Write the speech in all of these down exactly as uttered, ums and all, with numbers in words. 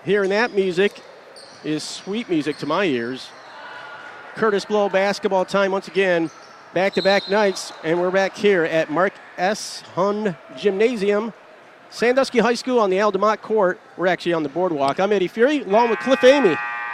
Hearing that music is sweet music to my ears. Curtis Blow basketball time once again. Back-to-back nights, and we're back here at Mark S. Hund Gymnasium. Sandusky High School on the Al DeMott court. We're actually on the boardwalk. I'm Eddie Fury, along with Cliff Amy.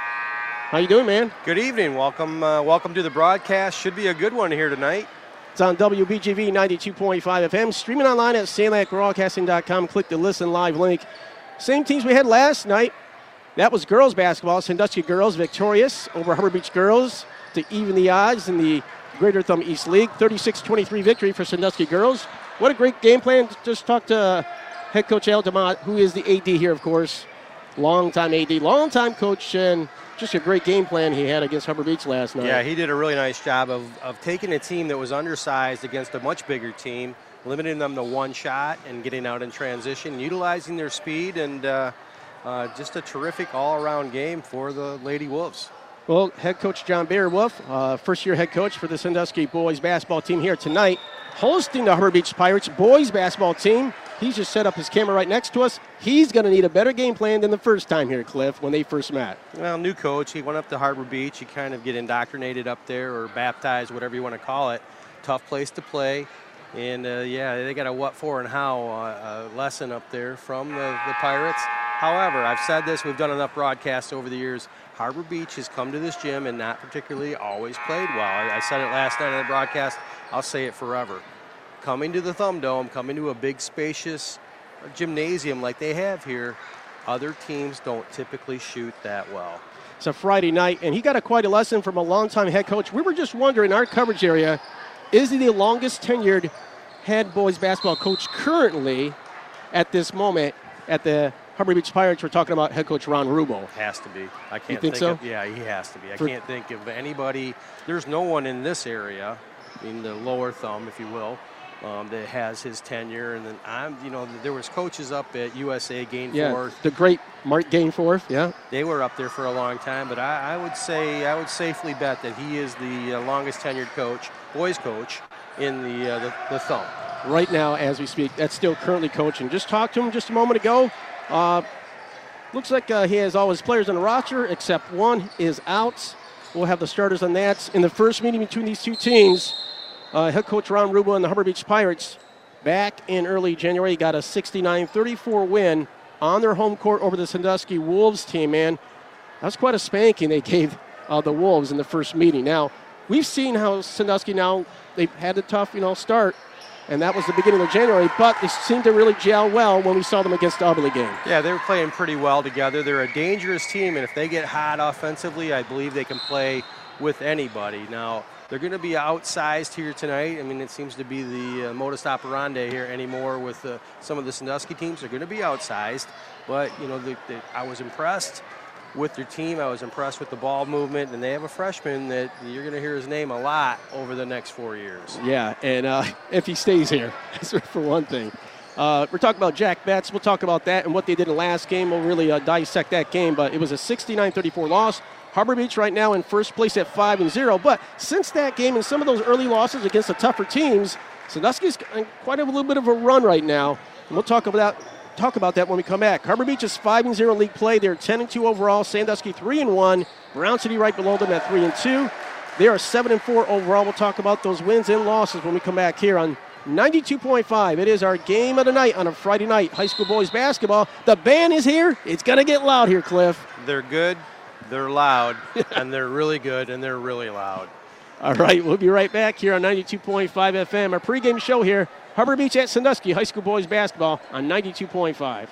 How you doing, man? Good evening. Welcome uh, welcome to the broadcast. Should be a good one here tonight. It's on W B G V ninety-two point five F M. Streaming online at sandlac broadcasting dot com. Click the Listen Live link. Same teams we had last night. That was girls basketball. Sandusky girls victorious over Harbor Beach girls to even the odds in the Greater Thumb East League. thirty-six twenty-three victory for Sandusky girls. What a great game plan. Just talked to head coach Al DeMott, who is the A D here, of course. Long-time A D, long-time coach, and just a great game plan he had against Harbor Beach last night. Yeah, he did a really nice job of, of taking a team that was undersized against a much bigger team, limiting them to one shot and getting out in transition, utilizing their speed, and uh, uh, just a terrific all-around game for the Lady Wolves. Well, head coach John Bearwolf, uh, first-year head coach for the Sandusky boys basketball team here tonight, hosting the Harbor Beach Pirates boys basketball team. He's just set up his camera right next to us. He's going to need a better game plan than the first time here, Cliff, when they first met. Well, new coach. He went up to Harbor Beach. You kind of get indoctrinated up there or baptized, whatever you want to call it. Tough place to play. And, uh, yeah, they got a what, for, and how uh, uh, lesson up there from the, the Pirates. However, I've said this. We've done enough broadcasts over the years. Harbor Beach has come to this gym and not particularly always played well. I, I said it last night on the broadcast. I'll say it forever. Coming to the Thumb Dome, coming to a big, spacious gymnasium like they have here, other teams don't typically shoot that well. It's a Friday night, and he got a quite a lesson from a longtime head coach. We were just wondering, our coverage area, is he the longest tenured head boys basketball coach currently at this moment at the Harbor Beach Pirates? We're talking about head coach Ron Rubo. Has to be. I can't you think, think so? Of, yeah, he has to be. I For, can't think of anybody. There's no one in this area, in the lower thumb, if you will, Um, that has his tenure. And then I'm, you know, there was coaches up at U S A Gainforth. Yeah, the great Mark Gainforth, yeah. They were up there for a long time, but I, I would say, I would safely bet that he is the uh, longest tenured coach, boys coach, in the, uh, the the Thumb. Right now, as we speak, that's still currently coaching. Just talked to him just a moment ago. Uh, looks like uh, he has all his players on the roster, except one is out. We'll have the starters on that. In the first meeting between these two teams, Uh, head coach Ron Rubo and the Harbor Beach Pirates back in early January got a sixty-nine thirty-four win on their home court over the Sandusky Wolves team, man. That was quite a spanking they gave uh, the Wolves in the first meeting. Now, we've seen how Sandusky now, they've had a tough, you know, start, and that was the beginning of January, but they seemed to really gel well when we saw them against the Ubly game. Yeah, they were playing pretty well together. They're a dangerous team, and if they get hot offensively, I believe they can play with anybody. Now, they're going to be outsized here tonight. I mean, it seems to be the uh, modus operandi here anymore with uh, some of the Sandusky teams. They're going to be outsized. But, you know, the, the, I was impressed with their team. I was impressed with the ball movement. And they have a freshman that you're going to hear his name a lot over the next four years. Yeah, and uh, if he stays here, for one thing. Uh, we're talking about Jack Betts. We'll talk about that and what they did in the last game. We'll really uh, dissect that game. But it was a sixty-nine thirty-four loss. Harbor Beach right now in first place at five and zero. But since that game and some of those early losses against the tougher teams, Sandusky's in quite a little bit of a run right now. And we'll talk about talk about that when we come back. Harbor Beach is five and zero in league play. They're ten and two overall. Sandusky three and one. Brown City right below them at three and two. They are seven and four overall. We'll talk about those wins and losses when we come back here on ninety-two point five. It is our game of the night on a Friday night. High school boys basketball. The band is here. It's going to get loud here, Cliff. They're good. They're loud, and they're really good, and they're really loud. All right, we'll be right back here on ninety-two point five F M. Our pregame show here, Harbor Beach at Sandusky, high school boys basketball on ninety-two point five.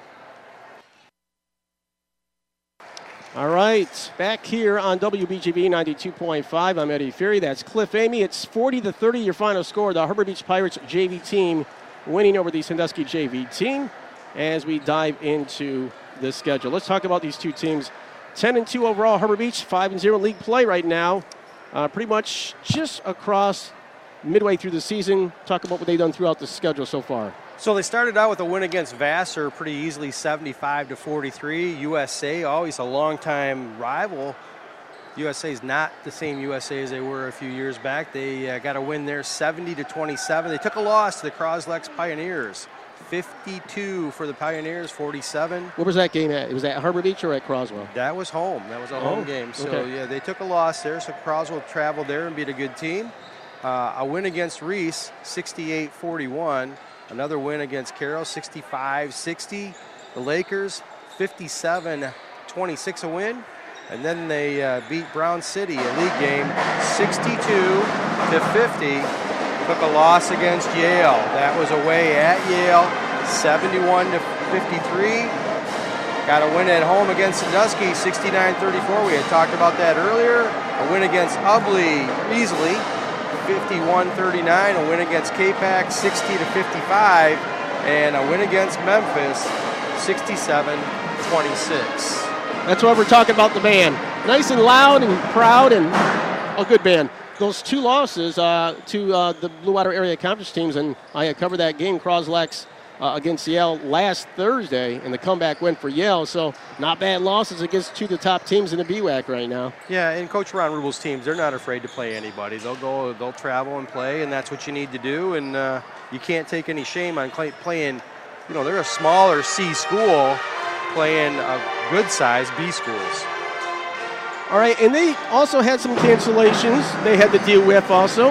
All right, back here on W B G V ninety-two point five. I'm Eddie Fury. That's Cliff Amy. It's forty to thirty, your final score. The Harbor Beach Pirates J V team winning over the Sandusky J V team as we dive into the schedule. Let's talk about these two teams. ten and two overall, Harbor Beach, five and zero league play right now. Uh, pretty much just across midway through the season. Talk about what they've done throughout the schedule so far. So they started out with a win against Vassar pretty easily, seventy-five to forty-three. U S A, always a longtime rival. U S A is not the same U S A as they were a few years back. They uh, got a win there, seventy to twenty-seven. They took a loss to the Croslex Pioneers, fifty-two for the Pioneers, forty-seven. Where was that game at? Was that at Harbor Beach or at Croswell? That was home. That was a home oh, game. So, okay. yeah, they took a loss there. So, Croswell traveled there and beat a good team. Uh, a win against Reese, sixty-eight forty-one. Another win against Carroll, sixty-five sixty. The Lakers, fifty-seven twenty-six a win. And then they uh, beat Brown City, a league game, sixty-two to fifty. Took a loss against Yale. That was away at Yale, seventy-one to fifty-three. Got a win at home against Sandusky, sixty-nine thirty-four. We had talked about that earlier. A win against Ubley easily, fifty-one thirty-nine. A win against K-Pac, sixty to fifty-five. And a win against Memphis, sixty-seven twenty-six. That's why we're talking about the band. Nice and loud and proud and a good band. Those two losses uh, to uh, the Blue Water Area Conference teams, and I had covered that game, Croslex uh, against Yale last Thursday, and the comeback win for Yale. So not bad losses against two of the top teams in the B WAC right now. Yeah, and Coach Ron Rubel's teams, they're not afraid to play anybody. They'll go, they'll travel and play, and that's what you need to do. And uh, you can't take any shame on playing. You know, they're a smaller C school playing a good-sized B schools. All right, and they also had some cancellations they had to deal with also.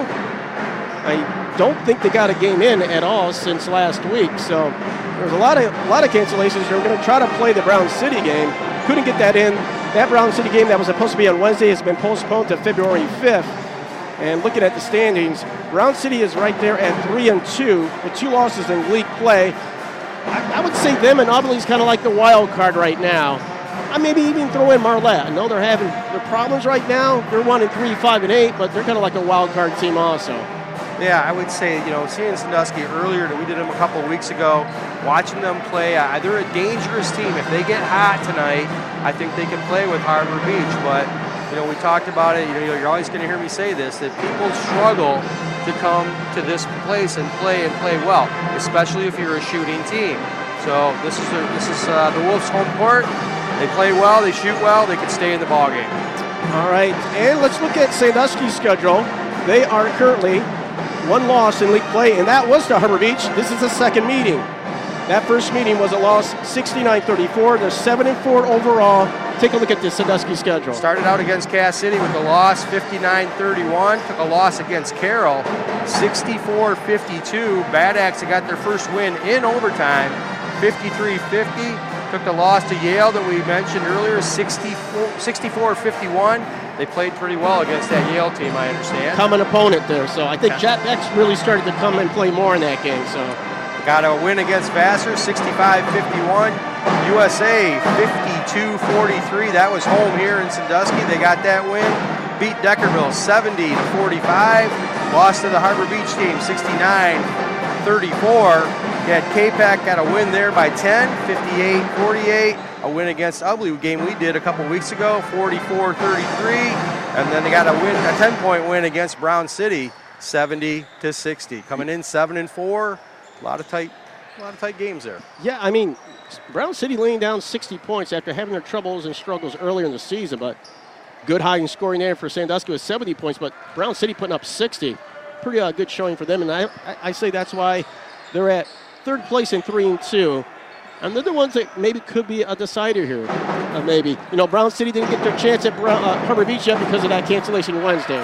I don't think they got a game in at all since last week, so there's a lot of a lot of cancellations. They're going to try to play the Brown City game. Couldn't get that in. That Brown City game that was supposed to be on Wednesday has been postponed to February fifth. And looking at the standings, Brown City is right there at three and two with two losses in league play. I, I would say them and Ubley's kind of like the wild card right now. I maybe even throw in Marlette. I know they're having their problems right now. They're one and three, five and eight, but they're kind of like a wild card team also. Yeah, I would say, you know, seeing Sandusky earlier, we did them a couple of weeks ago, watching them play, uh, they're a dangerous team. If they get hot tonight, I think they can play with Harbor Beach. But, you know, we talked about it, you know, you're always going to hear me say this, that people struggle to come to this place and play and play well, especially if you're a shooting team. So this is, their, this is uh, the Wolves' home court. They play well, they shoot well, they can stay in the ballgame. All right, and let's look at Sandusky's schedule. They are currently one loss in league play, and that was to Harbor Beach. This is the second meeting. That first meeting was a loss, sixty-nine thirty-four. They're seven and four overall. Take a look at the Sandusky schedule. Started out against Cass City with a loss, fifty-nine thirty-one. Took a loss against Carroll, sixty-four fifty-two. Bad Axe got their first win in overtime, fifty-three fifty. Took the loss to Yale that we mentioned earlier, sixty-four fifty-one. They played pretty well against that Yale team, I understand. Common opponent there, so I think Yeah. Jack Beck's really started to come and play more in that game. So got a win against Vassar, sixty-five fifty-one. U S A, fifty-two forty-three. That was home here in Sandusky. They got that win. Beat Deckerville, seventy to forty-five. Lost to the Harbor Beach team, sixty-nine thirty-four. You had K-Pac got a win there by ten, fifty-eight forty-eight. A win against Ubley, a game we did a couple weeks ago, forty-four thirty-three. And then they got a win, a ten-point win against Brown City, seventy to sixty. Coming in seven and four. A lot of tight, a lot of tight games there. yeah, I mean, Brown City laying down sixty points after having their troubles and struggles earlier in the season, but good high in scoring there for Sandusky with seventy points, but Brown City putting up sixty. Pretty uh, good showing for them, and I, I, I say that's why they're at third place in three and two. And they're the ones that maybe could be a decider here, uh, maybe. You know, Brown City didn't get their chance at Brown, uh, Harbor Beach yet because of that cancellation Wednesday.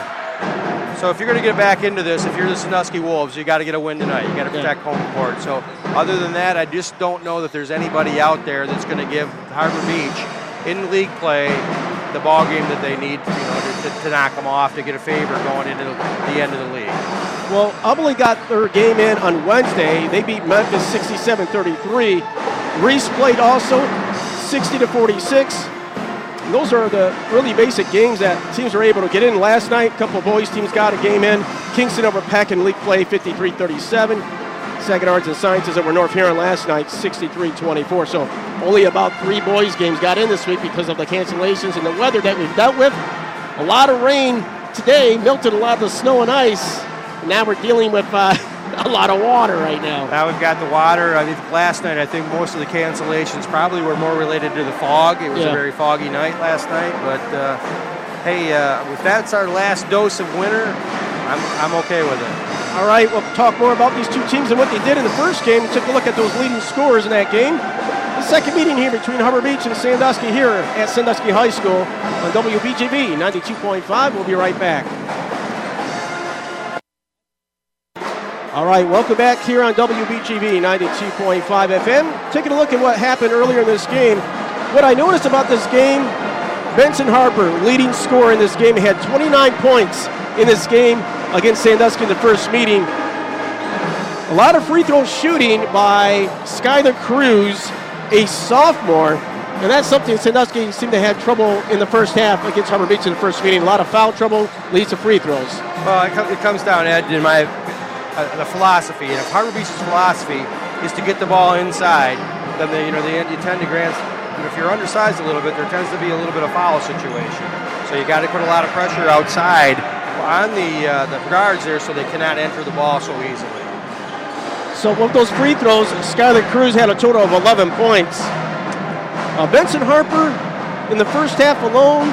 So if you're going to get back into this, if you're the Sandusky Wolves, you got to get a win tonight. You got to protect Yeah. home court. So other than that, I just don't know that there's anybody out there that's going to give Harbor Beach in league play the ball game that they need, you know, to, to, to knock them off, to get a favor going into the, the end of the league. Well, Ubley got their game in on Wednesday. They beat Memphis sixty-seven thirty-three. Reese played also sixty to forty-six. And those are the really basic games that teams are able to get in. Last night, a couple of boys teams got a game in. Kingston over Peck in league play, fifty-three thirty-seven. Second Arts and Sciences over North Huron last night, sixty-three twenty-four. So only about three boys games got in this week because of the cancellations and the weather that we've dealt with. A lot of rain today, melted a lot of the snow and ice. And now we're dealing with uh, a lot of water right now. Now we've got the water. I think last night, I think most of the cancellations probably were more related to the fog. It was Yeah. a very foggy night last night. But, uh, hey, uh, if that's our last dose of winter, I'm, I'm okay with it. All right, we'll talk more about these two teams and what they did in the first game. We took a look at those leading scorers in that game. The second meeting here between Harbor Beach and Sandusky here at Sandusky High School on W B G V ninety-two point five. We'll be right back. All right, welcome back here on W B G V ninety-two point five F M. Taking a look at what happened earlier in this game. What I noticed about this game, Benson Harper, leading scorer in this game, had twenty-nine points in this game against Sandusky in the first meeting. A lot of free throw shooting by Skylar Cruz, a sophomore, and that's something Sandusky seemed to have trouble in the first half against Harbor Beach in the first meeting. A lot of foul trouble leads to free throws. Well, it, com- it comes down, Ed, in my uh, the philosophy, and if Harbor Beach's philosophy is to get the ball inside, then they, you know they, you tend to grant. And if you're undersized a little bit, there tends to be a little bit of foul situation. So you got to put a lot of pressure outside on the uh, the guards there, so they cannot enter the ball so easily. So with those free throws, Skylar Cruz had a total of eleven points. Uh, Benson Harper, in the first half alone,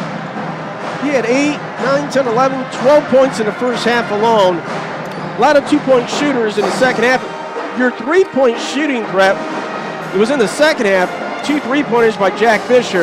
he had eight, nine, ten, eleven, twelve points in the first half alone. A lot of two-point shooters in the second half. Your three-point shooting threat, it was in the second half, two three-pointers by Jack Fisher.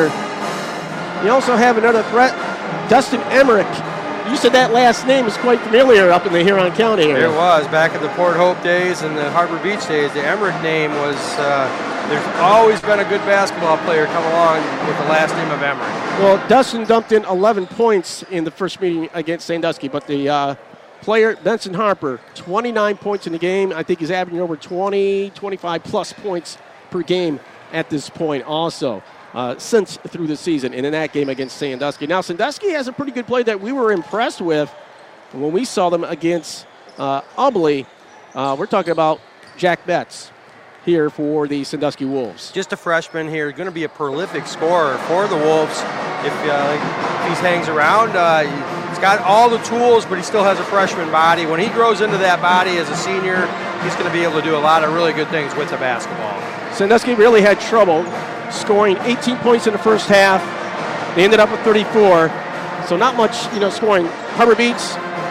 You also have another threat, Dustin Emmerich. You said that last name is quite familiar up in the Huron County area. It was. Back in the Port Hope days and the Harbor Beach days, the Emmerich name was, uh, there's always been a good basketball player come along with the last name of Emmerich. Well, Dustin dumped in eleven points in the first meeting against Sandusky, but the uh, player, Benson Harper, twenty-nine points in the game. I think he's averaging over twenty, twenty-five plus points per game at this point also. Uh, since through the season and in that game against Sandusky. Now, Sandusky has a pretty good play that we were impressed with when we saw them against uh, Ubly. Uh, we're talking about Jack Betts here for the Sandusky Wolves. Just a freshman here, going to be a prolific scorer for the Wolves. If, uh, if he hangs around, uh, he's got all the tools, but he still has a freshman body. When he grows into that body as a senior, he's going to be able to do a lot of really good things with the basketball. Sandusky really had trouble scoring eighteen points in the first half. They ended up with thirty-four. So not much, you know, scoring. Harbor Beach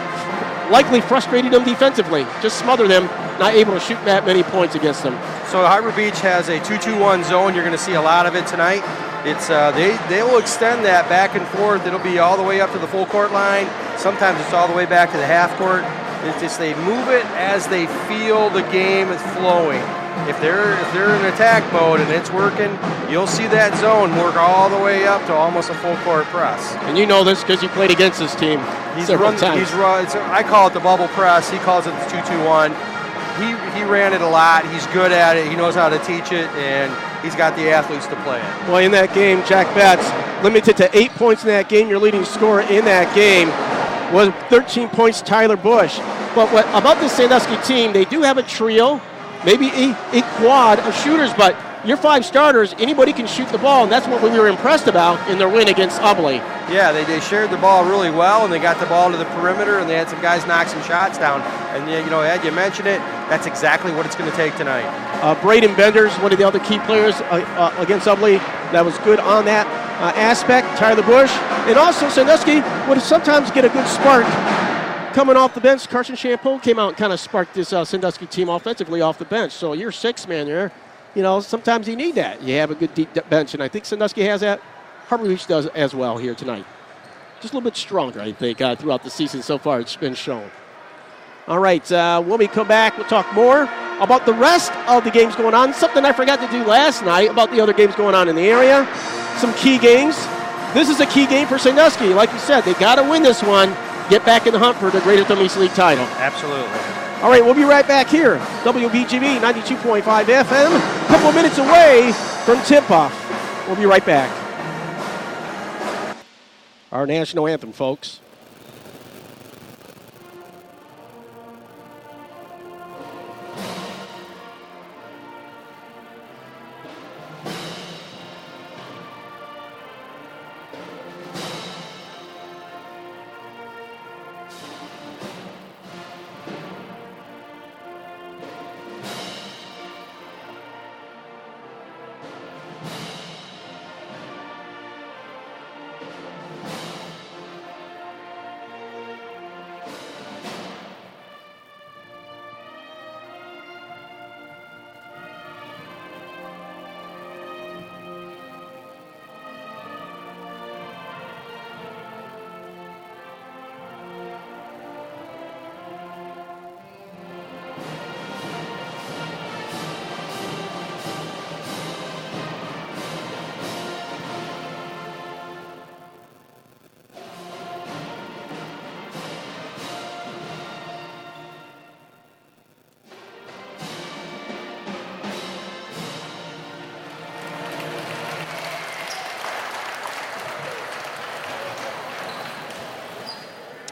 likely frustrated them defensively. Just smothered them, not able to shoot that many points against them. So Harbor Beach has a two two one zone. You're going to see a lot of it tonight. It's uh, they they will extend that back and forth. It'll be all the way up to the full court line. Sometimes it's all the way back to the half court. It's just they move it as they feel the game is flowing. If they're if they're in attack mode and it's working, you'll see that zone work all the way up to almost a full court press. And you know this because you played against this team he's several run, times. He's run. It's, I call it the bubble press. He calls it the two two one. He he ran it a lot. He's good at it. He knows how to teach it, and he's got the athletes to play it. Well, in that game, Jack Betts limited to eight points in that game. Your leading scorer in that game was thirteen points, Tyler Bush. But what about the Sandusky team? They do have a trio. Maybe a, a quad of shooters, but your five starters, anybody can shoot the ball, and that's what we were impressed about in their win against Ubly. Yeah, they, they shared the ball really well, and they got the ball to the perimeter, and they had some guys knock some shots down. And, you know, Ed, you mentioned it, that's exactly what it's going to take tonight. Uh, Braden Benders, one of the other key players uh, uh, against Ubly, that was good on that uh, aspect. Tyler Bush, and also Sandusky would sometimes get a good spark coming off the bench. Carson Champone came out and kind of sparked this uh, Sandusky team offensively off the bench. So you're six man there. You know, sometimes you need that. You have a good deep bench, and I think Sandusky has that. Harbor Beach does as well here tonight. Just a little bit stronger, I think, uh, throughout the season so far. It's been shown. All right, uh, when we come back, we'll talk more about the rest of the games going on. Something I forgot to do last night about the other games going on in the area. Some key games. This is a key game for Sandusky. Like you said, they got to win this one. Get back in the hunt for the Greater Thumb East League title. Absolutely. All right, we'll be right back here. W B G V ninety-two point five F M. A couple of minutes away from tip-off. We'll be right back. Our national anthem, folks.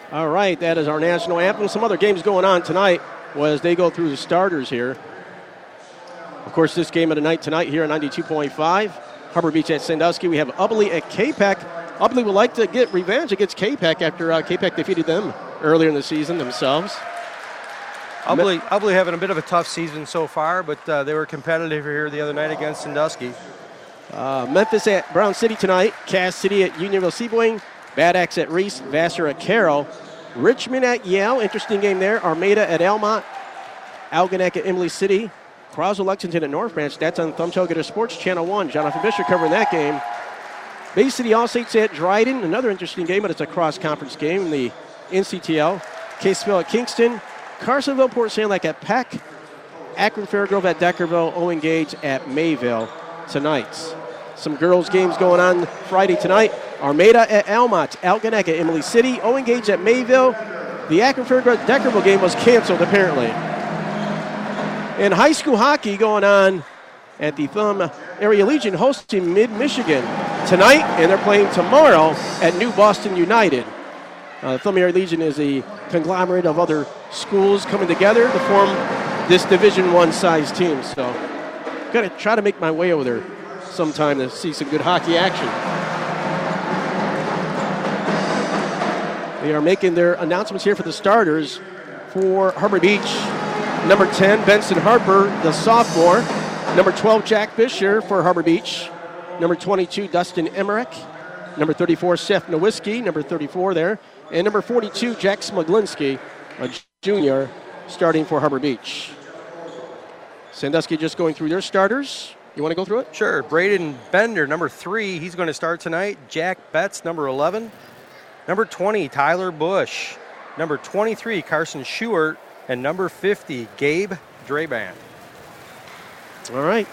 All right, that is our national anthem. Some other games going on tonight as they go through the starters here. Of course, this game of the night tonight here at ninety-two point five. Harbor Beach at Sandusky. We have Ubly at K P E C. Ubly would like to get revenge against K P E C after uh, K P E C defeated them earlier in the season themselves. Ubly, Ubly having a bit of a tough season so far, but uh, they were competitive here the other night against Sandusky. Uh, Memphis at Brown City tonight. Cass City at Unionville-Seaboing. Bad Axe at Reese. Vassar at Carroll. Richmond at Yale. Interesting game there. Armada at Elmont. Algonac at Emily City. Croswell Lexington at North Branch. That's on Thumb Together Sports Channel one. Jonathan Fisher covering that game. Bay City All-States at Dryden. Another interesting game, but it's a cross-conference game in the N C T L. Caseville at Kingston. Carsonville, Port Saint Lake at Peck. Akron Fairgrove at Deckerville. Owen Gage at Mayville tonight. Some girls' games going on Friday tonight. Armada at Almont. Algonac at Emily City. Owen Gage at Mayville. The Akron Fairgrove Deckerville game was canceled, apparently. And high school hockey going on at the Thumb Area Legion hosting Mid-Michigan tonight, and they're playing tomorrow at New Boston United. Uh, the Thumb Area Legion is a conglomerate of other schools coming together to form this Division One size team. So I've got to try to make my way over there sometime to see some good hockey action. They are making their announcements here for the starters for Harbor Beach. Number ten, Benson Harper, the sophomore. Number twelve, Jack Fisher for Harbor Beach. Number twenty-two, Dustin Emmerich. Number thirty-four, Seth Nowitzki, number thirty-four there. And number forty-two, Jack Smuglinski, a junior, starting for Harbor Beach. Sandusky just going through their starters. You want to go through it? Sure. Braden Bender, number three, he's going to start tonight. Jack Betts, number eleven. Number twenty, Tyler Bush. Number twenty-three, Carson Schubert. And number fifty, Gabe Drabant. All right.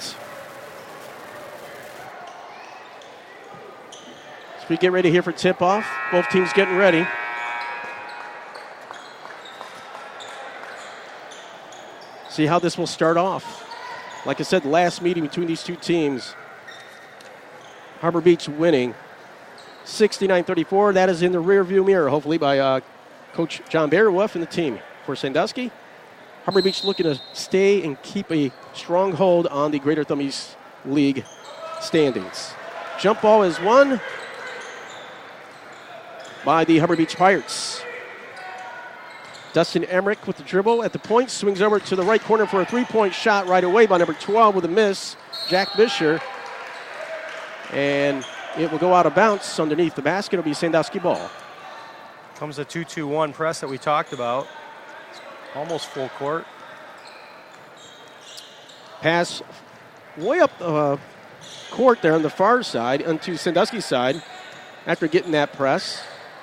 As we get ready here for tip-off, both teams getting ready. See how this will start off. Like I said, the last meeting between these two teams, Harbor Beach winning sixty-nine thirty-four. That is in the rearview mirror, hopefully, by uh, Coach John Bearwolf and the team. For Sandusky, Harbor Beach looking to stay and keep a strong hold on the Greater Thumb East League standings. Jump ball is won by the Harbor Beach Pirates. Dustin Emmerich with the dribble at the point, swings over to the right corner for a three-point shot right away by number twelve with a miss, Jack Fisher. And it will go out of bounds underneath the basket. It'll be Sandusky ball. Comes the two two one press that we talked about. Almost full court. Pass way up the uh, court there on the far side onto Sandusky's side after getting that press.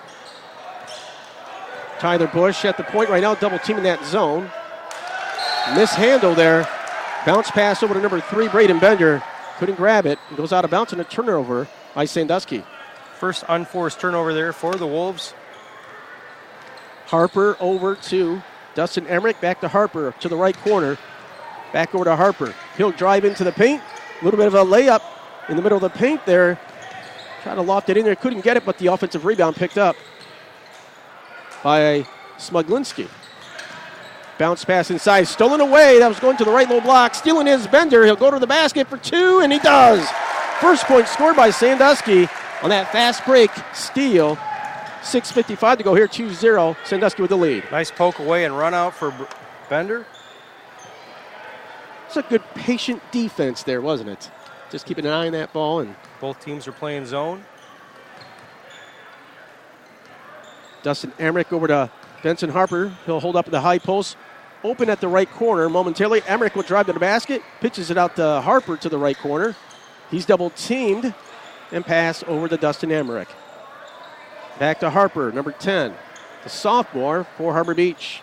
Tyler Bush at the point right now, double teaming that zone. Mishandle there. Bounce pass over to number three, Braden Bender. Couldn't grab it. It goes out of bounds and a turnover by Sandusky. First unforced turnover there for the Wolves. Harper over to Dustin Emmerich, back to Harper to the right corner. Back over to Harper. He'll drive into the paint. A little bit of a layup in the middle of the paint there. Tried to loft it in there. Couldn't get it, but the offensive rebound picked up by Smuglinski. Bounce pass inside. Stolen away. That was going to the right low block. Stealing his Bender. He'll go to the basket for two, and he does. First point scored by Sandusky on that fast break steal. six fifty-five to go here, two zero. Sandusky with the lead. Nice poke away and run out for Bender. It's a good patient defense there, wasn't it? Just keeping an eye on that ball. And both teams are playing zone. Dustin Emmerich over to Benson Harper. He'll hold up at the high post. Open at the right corner momentarily. Emmerich will drive to the basket. Pitches it out to Harper to the right corner. He's double teamed and pass over to Dustin Emmerich. Back to Harper, number ten, the sophomore for Harbor Beach.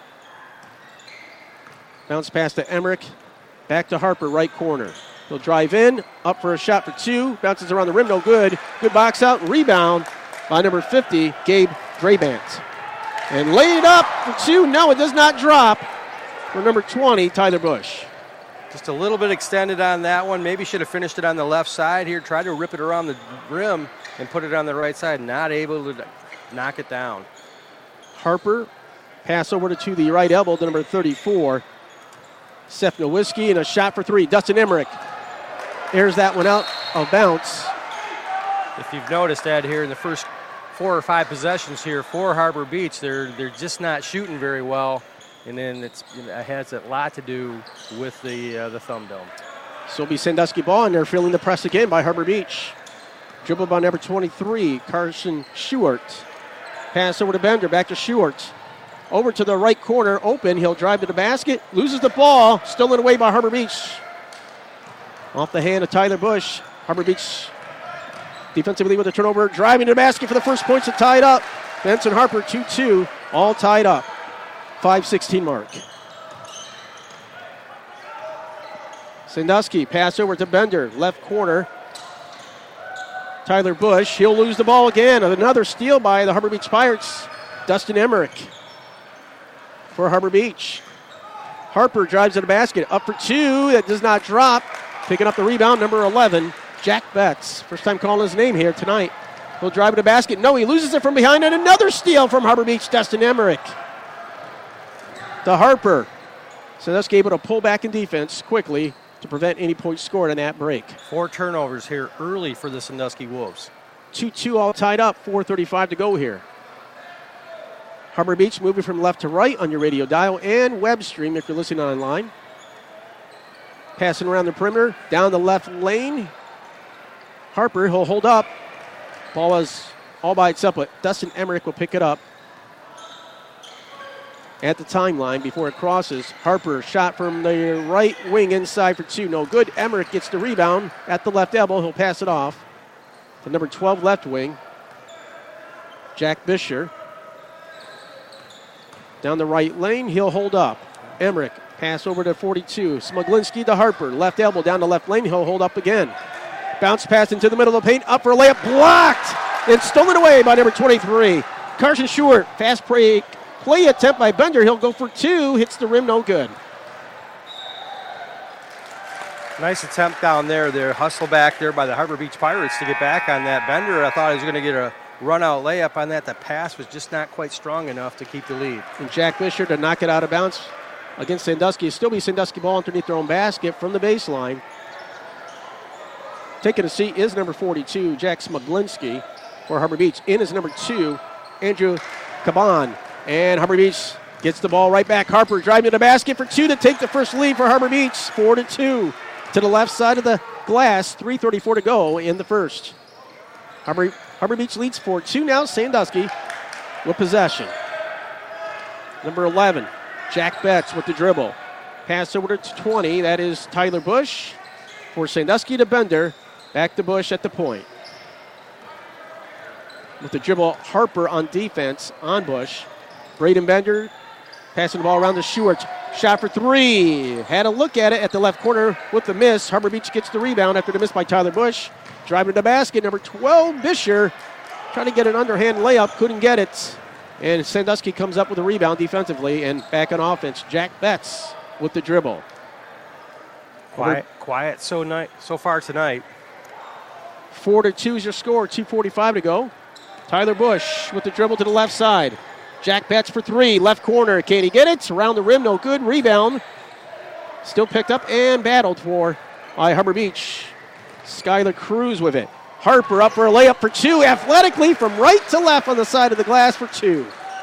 Bounce pass to Emmerich, back to Harper, right corner. He'll drive in, up for a shot for two, bounces around the rim, no good. Good box out, rebound by number fifty, Gabe Drabant. And laid it up for two, no, it does not drop for number twenty, Tyler Bush. Just a little bit extended on that one. Maybe should have finished it on the left side here. Tried to rip it around the rim and put it on the right side. Not able to knock it down. Harper. Pass over to, to the right elbow to number thirty-four, Seth Nowitzki, and a shot for three. Dustin Emmerich airs that one out of bounds. If you've noticed, Ed, here in the first four or five possessions here for Harbor Beach, they're they're just not shooting very well, and then it's, it has a lot to do with the uh, the thumb dome. So it'll be Sandusky ball, and they're feeling the press again by Harbor Beach. Dribbled by number twenty-three, Carson Schubert. Pass over to Bender, back to Schubert. Over to the right corner, open. He'll drive to the basket, loses the ball, stolen away by Harbor Beach. Off the hand of Tyler Bush. Harbor Beach defensively with a turnover, driving to the basket for the first points to tie it up. Benson Harper, two two, all tied up. five sixteen mark. Sandusky, pass over to Bender, left corner. Tyler Bush, he'll lose the ball again. Another steal by the Harbor Beach Pirates. Dustin Emmerich for Harbor Beach. Harper drives to the basket, up for two, that does not drop. Picking up the rebound, number eleven, Jack Betts. First time calling his name here tonight. He'll drive to the basket. No, he loses it from behind, and another steal from Harbor Beach, Dustin Emmerich. To Harper. Sandusky able to pull back in defense quickly to prevent any points scored on that break. Four turnovers here early for the Sandusky Wolves. two two all tied up, four thirty-five to go here. Harbor Beach moving from left to right on your radio dial and web stream if you're listening online. Passing around the perimeter, down the left lane. Harper, he'll hold up. Ball is all by itself, but Dustin Emmerich will pick it up at the timeline before it crosses. Harper, shot from the right wing inside for two. No good. Emmerich gets the rebound at the left elbow. He'll pass it off to number twelve left wing, Jack Bisher. Down the right lane, he'll hold up. Emmerich, pass over to forty-two. Smuglinski to Harper. Left elbow down the left lane. He'll hold up again. Bounce pass into the middle of the paint. Up for a layup. Blocked and stolen away by number twenty-three. Carson Stewart. Fast break. Play attempt by Bender. He'll go for two. Hits the rim. No good. Nice attempt down there. There, hustle back there by the Harbor Beach Pirates to get back on that. Bender, I thought he was going to get a run-out layup on that. The pass was just not quite strong enough to keep the lead. And Jack Bisher to knock it out of bounds against Sandusky. Still be Sandusky ball underneath their own basket from the baseline. Taking a seat is number forty-two, Jack Smuglinski for Harbor Beach. In is number two, Andrew Caban. And Harbor Beach gets the ball right back. Harper driving to the basket for two to take the first lead for Harbor Beach. Four to two to the left side of the glass. three thirty-four to go in the first. Harbor, Harbor Beach leads four two now. Sandusky with possession. Number eleven, Jack Betts with the dribble. Pass over to twenty. That is Tyler Bush for Sandusky to Bender. Back to Bush at the point. With the dribble, Harper on defense on Bush. Braden Bender passing the ball around to Stewart. Shot for three. Had a look at it at the left corner with the miss. Harbor Beach gets the rebound after the miss by Tyler Bush. Driving to the basket, number twelve, Bisher. Trying to get an underhand layup, couldn't get it. And Sandusky comes up with a rebound defensively and back on offense. Jack Betts with the dribble. Quiet, quiet so night so far tonight. Four to two is your score. two forty-five to go. Tyler Bush with the dribble to the left side. Jack Betts for three. Left corner. Can he get it? Around the rim. No good. Rebound. Still picked up and battled for by Harbor Beach. Skylar Cruz with it. Harper up for a layup for two. Athletically from right to left on the side of the glass for two.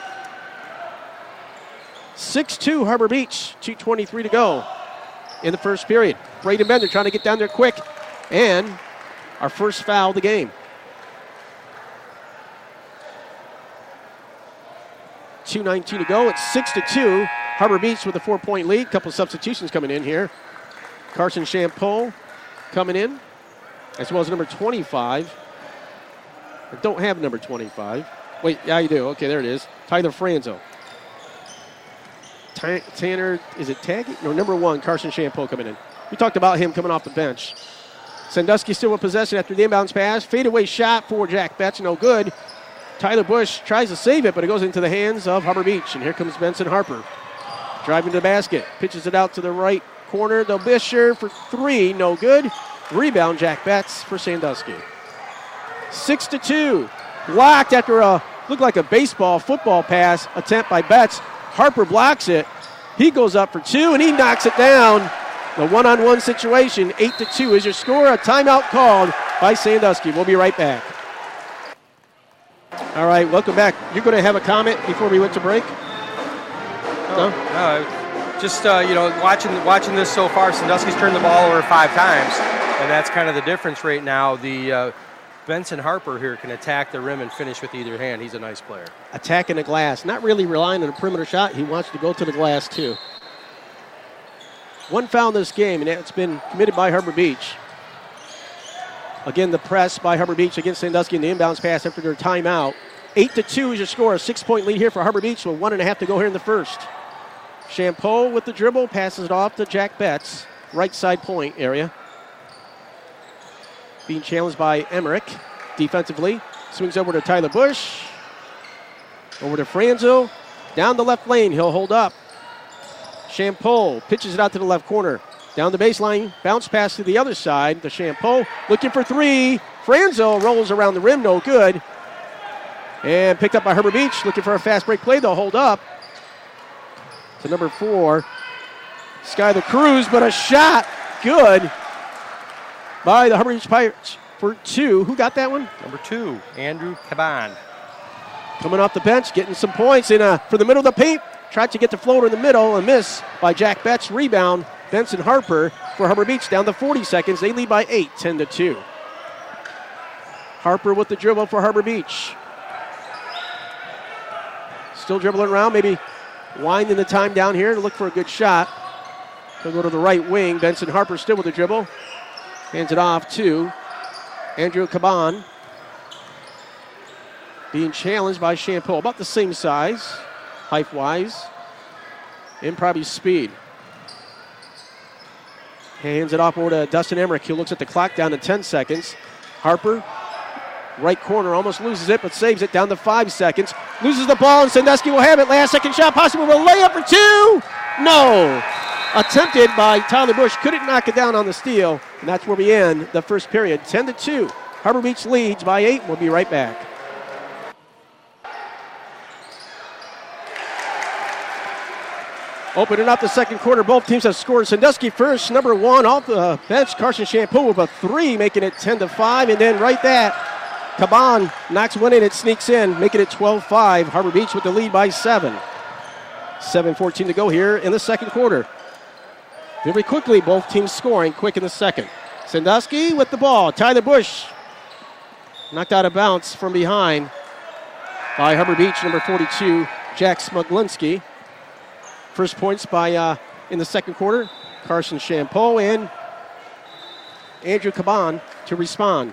six two Harbor Beach. two twenty-three to go in the first period. Braden Bender trying to get down there quick. And our first foul of the game. two nineteen to go. It's six to two. Harbor Beach with a four-point lead. Couple of substitutions coming in here. Carson Champeau coming in, as well as number twenty-five. I don't have number twenty-five. Wait, yeah, you do. Okay, there it is. Tyler Franzo. T- Tanner, is it tagging? No, number one, Carson Champeau coming in. We talked about him coming off the bench. Sandusky still with possession after the inbounds pass. Fadeaway shot for Jack Betts. No good. Tyler Bush tries to save it, but it goes into the hands of Harbor Beach. And here comes Benson Harper. Driving to the basket. Pitches it out to the right corner. The Bisher for three. No good. Rebound, Jack Betts for Sandusky. Six to two. Blocked after a looked like a baseball, football pass attempt by Betts. Harper blocks it. He goes up for two, and he knocks it down. The one-on-one situation, eight to two is your score. A timeout called by Sandusky. We'll be right back. All right, welcome back. You're going to have a comment before we went to break? No? No, just, uh, you know, watching watching this so far, Sandusky's turned the ball over five times, and that's kind of the difference right now. The uh, Benson Harper here can attack the rim and finish with either hand. He's a nice player. Attacking the glass, not really relying on a perimeter shot. He wants to go to the glass, too. One foul in this game, and it's been committed by Harbor Beach. Again, the press by Harbor Beach against Sandusky in the inbounds pass after their timeout. Eight to two is your score. A six-point lead here for Harbor Beach with one and a half to go here in the first. Champeau with the dribble, passes it off to Jack Betts, right side point area. Being challenged by Emmerich defensively. Swings over to Tyler Bush. Over to Franzo. Down the left lane, he'll hold up. Champeau pitches it out to the left corner. Down the baseline, bounce pass to the other side. The Champeau looking for three. Franzo rolls around the rim, no good. And picked up by Harbor Beach, looking for a fast break play. They'll hold up to number four, Skylar Cruz, but a shot good by the Harbor Beach Pirates for two. Who got that one? Number two, Andrew Caban. Coming off the bench, getting some points in a, for the middle of the paint. Tried to get the floater in the middle, a miss by Jack Betts. Rebound, Benson Harper for Harbor Beach down to forty seconds. They lead by eight, ten to two. Harper with the dribble for Harbor Beach. Still dribbling around, maybe winding the time down here to look for a good shot. He'll go to the right wing. Benson Harper still with the dribble. Hands it off to Andrew Caban. Being challenged by Champeau, about the same size, height-wise, and probably speed. Hands it off over to Dustin Emmerich. He looks at the clock down to ten seconds. Harper, right corner, almost loses it, but saves it down to five seconds. Loses the ball, and Sandusky will have it. Last second shot possible. A layup for two. No. Attempted by Tyler Bush. Couldn't knock it down on the steal, and that's where we end the first period. ten to two. Harbor Beach leads by eight. We'll be right back. Opening up the second quarter, both teams have scored. Sandusky first, number one off the bench, Carson Champeau with a three, making it ten to five, and then right that, Caban knocks one in, it sneaks in, making it twelve five. Harbor Beach with the lead by seven. seven fourteen to go here in the second quarter. Very quickly, both teams scoring quick in the second. Sandusky with the ball. Tyler Bush knocked out of bounds from behind by Harbor Beach, number forty-two, Jack Smuglinski. First points by uh, in the second quarter, Carson Champeau and Andrew Caban to respond.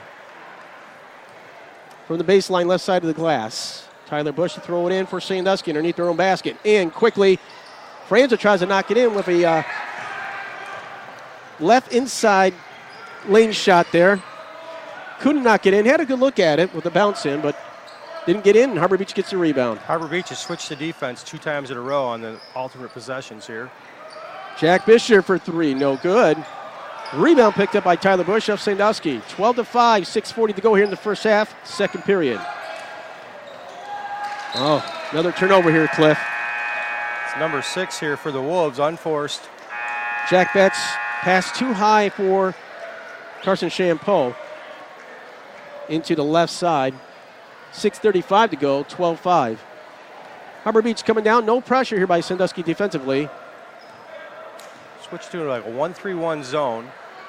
From the baseline left side of the glass, Tyler Bush to throw it in for Sandusky underneath their own basket. And quickly, Franza tries to knock it in with a uh, left inside lane shot there. Couldn't knock it in. Had a good look at it with the bounce in, but didn't get in, and Harbor Beach gets the rebound. Harbor Beach has switched the defense two times in a row on the alternate possessions here. Jack Bisher for three, no good. Rebound picked up by Tyler Bush of Sandusky. twelve to five, six forty to go here in the first half, second period. Oh, another turnover here, Cliff. It's number six here for the Wolves, unforced. Jack Betts passed too high for Carson Champeau into the left side. six thirty-five to go, twelve five. Harbor Beach coming down, no pressure here by Sandusky defensively. Switch to like a one three one zone.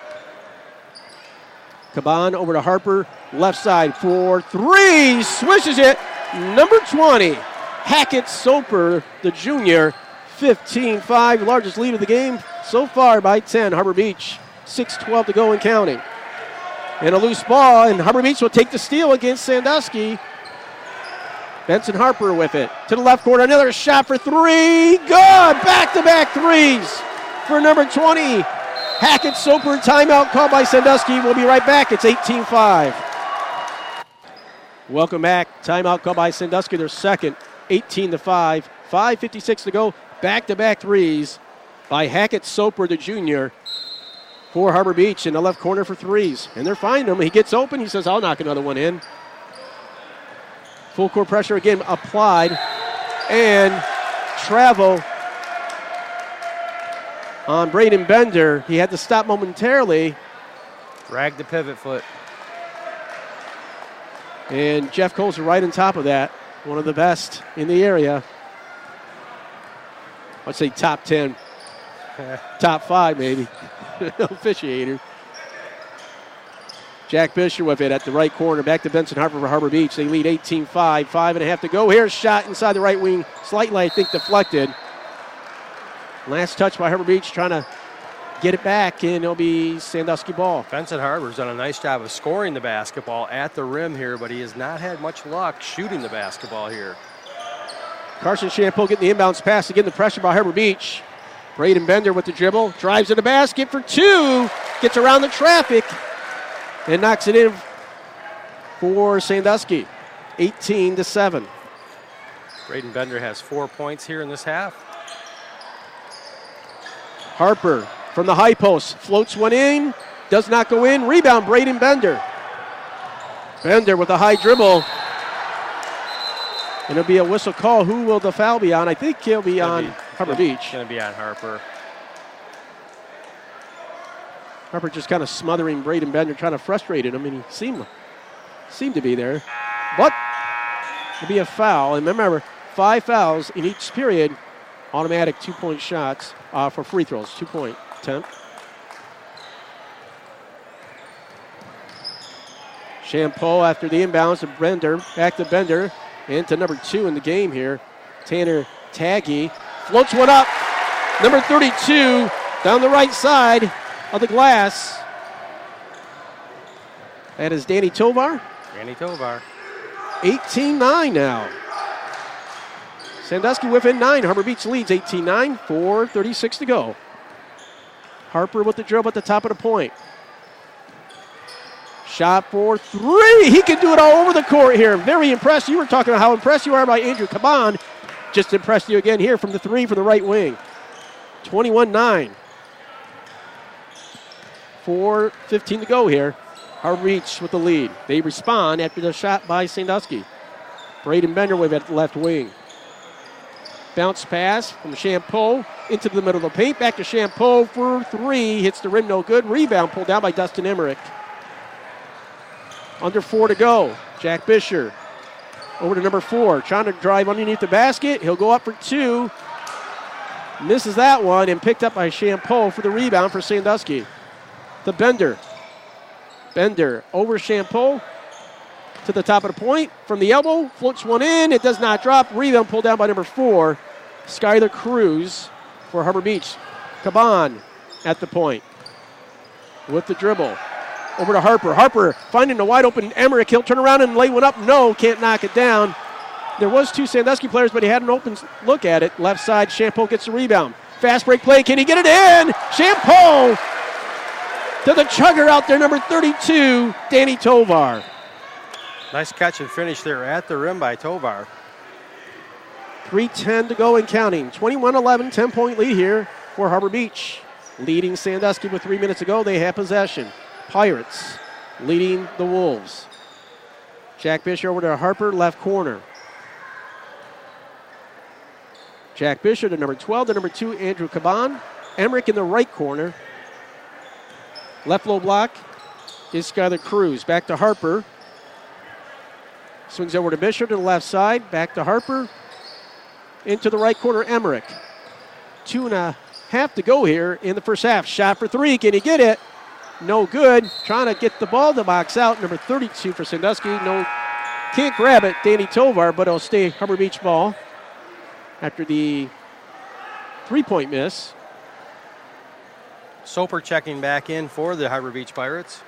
Caban over to Harper, left side for three, swishes it. Number twenty, Hackett Soper, the junior, fifteen five, largest lead of the game so far by ten. Harbor Beach, six twelve to go and counting. And a loose ball, and Harbor Beach will take the steal against Sandusky. Benson Harper with it. To the left corner, another shot for three. Good! Back-to-back threes for number twenty. Hackett Soper, timeout called by Sandusky. We'll be right back. It's eighteen five. Welcome back. Timeout called by Sandusky, their second. eighteen to five. five fifty-six to go. Back-to-back threes by Hackett Soper, the junior, for Harbor Beach in the left corner for threes. And they're finding him. He gets open. He says, I'll knock another one in. Full court pressure again applied. And travel on Braden Bender. He had to stop momentarily. Rag the pivot foot. And Jeff Colzer right on top of that. One of the best in the area. I'd say top ten. Top five, maybe. Officiator. Jack Bisher with it at the right corner. Back to Benson Harper for Harbor Beach. They lead eighteen five. Five and a half to go. Here's a shot inside the right wing. Slightly, I think, deflected. Last touch by Harbor Beach trying to get it back, and it'll be Sandusky ball. Benson Harbor's done a nice job of scoring the basketball at the rim here, but he has not had much luck shooting the basketball here. Carson Champeau getting the inbounds pass to get the pressure by Harbor Beach. Braden Bender with the dribble. Drives to the basket for two. Gets around the traffic and knocks it in for Sandusky. eighteen to seven. Braden Bender has four points here in this half. Harper from the high post. Floats one in. Does not go in. Rebound, Braden Bender. Bender with a high dribble. And it'll be a whistle call. Who will the foul be on? I think he'll be on be, Harbor Beach. Going to be on Harper. Harper just kind of smothering Braden Bender, trying to frustrate him, and he seemed, seemed to be there. But it'll be a foul. And remember, five fouls in each period. Automatic two-point shots uh, for free throws. Two-point attempt. Champeau after the inbounds to Bender. Back to Bender. Into number two in the game here. Tanner Taggy floats one up. Number thirty-two down the right side of the glass. That is Danny Tovar. Danny Tovar. eighteen nine now. Sandusky within nine. Harbor Beach leads eighteen nine. four thirty-six to go. Harper with the dribble at the top of the point. Shot for three. He can do it all over the court here. Very impressed. You were talking about how impressed you are by Andrew Caban. Just impressed you again here from the three for the right wing. twenty-one nine. four fifteen to go here. Harbor Beach with the lead. They respond after the shot by Sandusky. Braden Bender with at left wing. Bounce pass from Champeau into the middle of the paint. Back to Champeau for three. Hits the rim, no good. Rebound pulled down by Dustin Emmerich. Under four to go. Jack Bisher over to number four. Trying to drive underneath the basket. He'll go up for two. Misses that one and picked up by Champeau for the rebound for Sandusky. The Bender. Bender over Champeau to the top of the point. From the elbow, floats one in. It does not drop. Rebound pulled down by number four. Skylar Cruz for Harbor Beach. Caban at the point with the dribble. Over to Harper. Harper finding a wide open Emmerich. He'll turn around and lay one up. No, can't knock it down. There was two Sandusky players, but he had an open look at it. Left side, Champeau gets the rebound. Fast break play. Can he get it in? Champeau to the chugger out there, number thirty-two, Danny Tovar. Nice catch and finish there at the rim by Tovar. three ten to go and counting. twenty-one eleven, ten-point lead here for Harbor Beach. Leading Sandusky with three minutes to go. They have possession. Pirates leading the Wolves. Jack Bisher over to Harper, left corner. Jack Bisher to number twelve, to number two, Andrew Caban. Emmerich in the right corner. Left low block is Skylar Cruz. Back to Harper. Swings over to Bisher to the left side. Back to Harper. Into the right corner, Emmerich. Two and a half to go here in the first half. Shot for three. Can he get it? No good. Trying to get the ball to box out. Number thirty-two for Sandusky. No, can't grab it. Danny Tovar, but it'll stay Harbor Beach ball after the three-point miss. Soper checking back in for the Harbor Beach Pirates.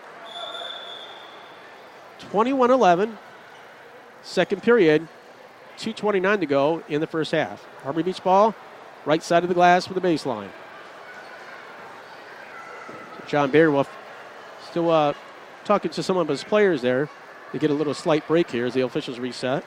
twenty-one eleven. Second period. two twenty-nine to go in the first half. Harbor Beach ball, right side of the glass for the baseline. John Bearwolf still uh, talking to some of his players there. They get a little slight break here as the officials reset.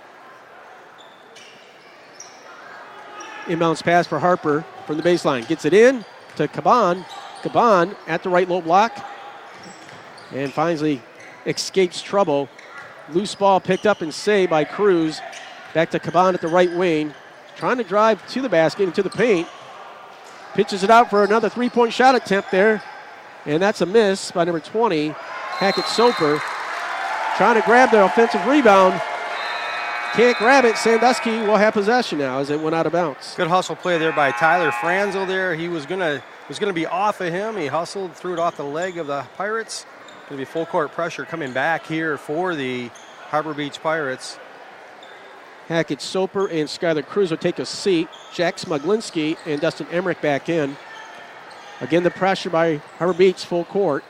Inbounds pass for Harper from the baseline. Gets it in to Caban. Caban at the right low block. And finally escapes trouble Loose ball picked up and saved by Cruz. Back to Caban at the right wing. Trying to drive to the basket, into the paint. Pitches it out for another three-point shot attempt there. And that's a miss by number twenty, Hackett Soper. Trying to grab the offensive rebound. Can't grab it. Sandusky will have possession now as it went out of bounds. Good hustle play there by Tyler Franzel there. He was going to was gonna be off of him. He hustled, threw it off the leg of the Pirates. Going to be full court pressure coming back here for the Harbor Beach Pirates. Hackett Soper and Skylar Cruz will take a seat. Jack Smuglinski and Dustin Emmerich back in. Again, the pressure by Harbor Beach full court.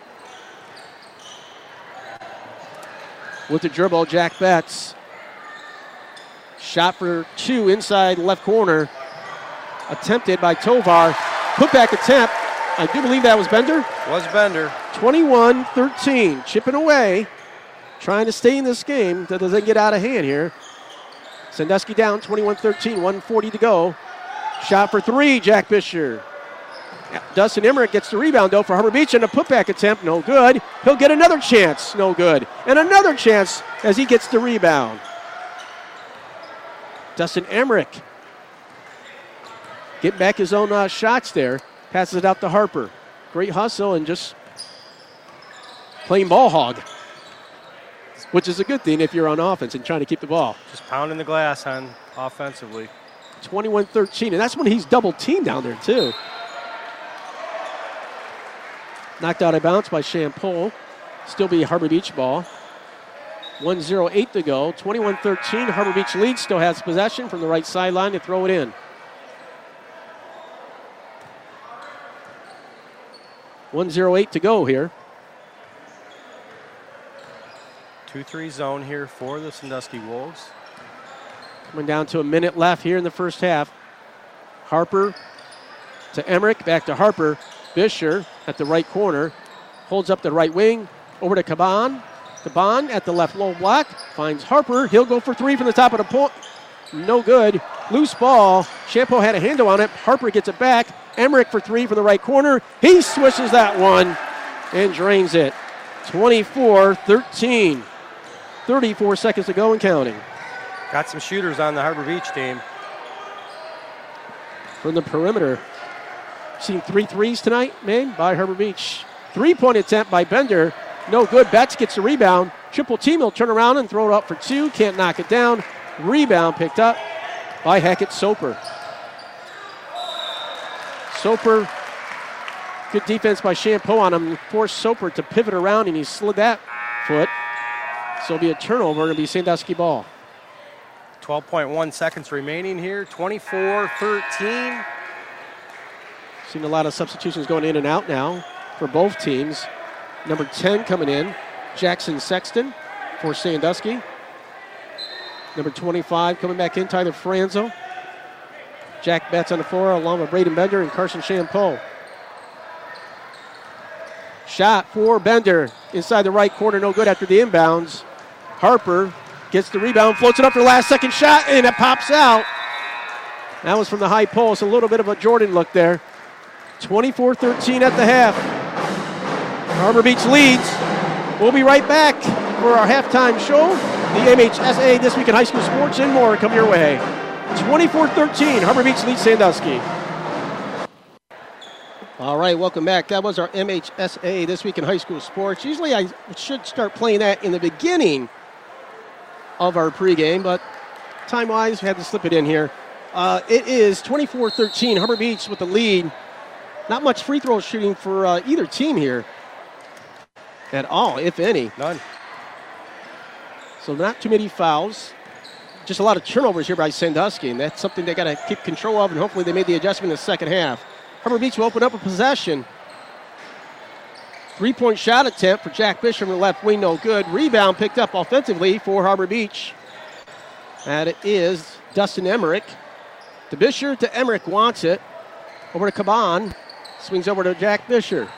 With the dribble, Jack Betts. Shot for two inside left corner. Attempted by Tovar. Putback attempt. I do believe that was Bender. Was Bender. twenty-one thirteen. Chipping away. Trying to stay in this game. That doesn't get out of hand here. Sandusky down twenty-one thirteen. one forty to go. Shot for three, Jack Bisher. Dustin Emmerich gets the rebound, though, for Harbor Beach, and a putback attempt, no good. He'll get another chance, no good. And another chance as he gets the rebound. Dustin Emmerich getting back his own uh, shots there. Passes it out to Harper. Great hustle and just playing ball hog, which is a good thing if you're on offense and trying to keep the ball. Just pounding the glass on offensively. twenty-one thirteen, and that's when he's double teamed down there, too. Knocked out of bounds by Champol. Still be Harbor Beach ball. one oh eight to go. twenty-one thirteen. Harbor Beach leads. Still has possession from the right sideline to throw it in. one oh eight to go here. two three zone here for the Sandusky Wolves. Coming down to a minute left here in the first half. Harper to Emmerich. Back to Harper. Bisher at the right corner. Holds up the right wing. Over to Caban. Caban at the left low block. Finds Harper. He'll go for three from the top of the point. No good. Loose ball. Champo had a handle on it. Harper gets it back. Emmerich for three from the right corner. He swishes that one and drains it. twenty-four thirteen. thirty-four seconds to go and counting. Got some shooters on the Harbor Beach team. From the perimeter. Seen three threes tonight made by Harbor Beach. Three-point attempt by Bender. No good. Betts gets the rebound. Triple team. He'll turn around and throw it up for two. Can't knock it down. Rebound picked up by Hackett Soper. Soper, good defense by Champo on him. Forced Soper to pivot around, and he slid that foot. So it'll be a turnover, and it'll be Sandusky ball. twelve point one seconds remaining here. twenty-four thirteen. Seen a lot of substitutions going in and out now for both teams. Number ten coming in, Jackson Sexton for Sandusky. Number twenty-five coming back in, Tyler Franzo. Jack Betts on the floor along with Braden Bender and Carson Champo. Shot for Bender inside the right corner, no good after the inbounds. Harper gets the rebound, floats it up for the last second shot, and it pops out. That was from the high post, a little bit of a Jordan look there. twenty-four thirteen at the half. Harbor Beach leads. We'll be right back for our halftime show. The M H S A This Week in High School Sports and more come your way. twenty-four thirteen, Harbor Beach leads Sandusky. All right, welcome back. That was our M H S A This Week in High School Sports. Usually I should start playing that in the beginning of our pregame, but time-wise, we had to slip it in here. Uh, it is twenty-four thirteen, Harbor Beach with the lead. Not much free throw shooting for uh, either team here at all, if any. None. So not too many fouls. Just a lot of turnovers here by Sandusky, and that's something they got to keep control of, and hopefully they made the adjustment in the second half. Harbor Beach will open up a possession. Three-point shot attempt for Jack Bishop from the left wing, no good. Rebound picked up offensively for Harbor Beach. And it is Dustin Emmerich. To Bishop, to Emmerich, wants it. Over to Caban. Swings over to Jack Bishop.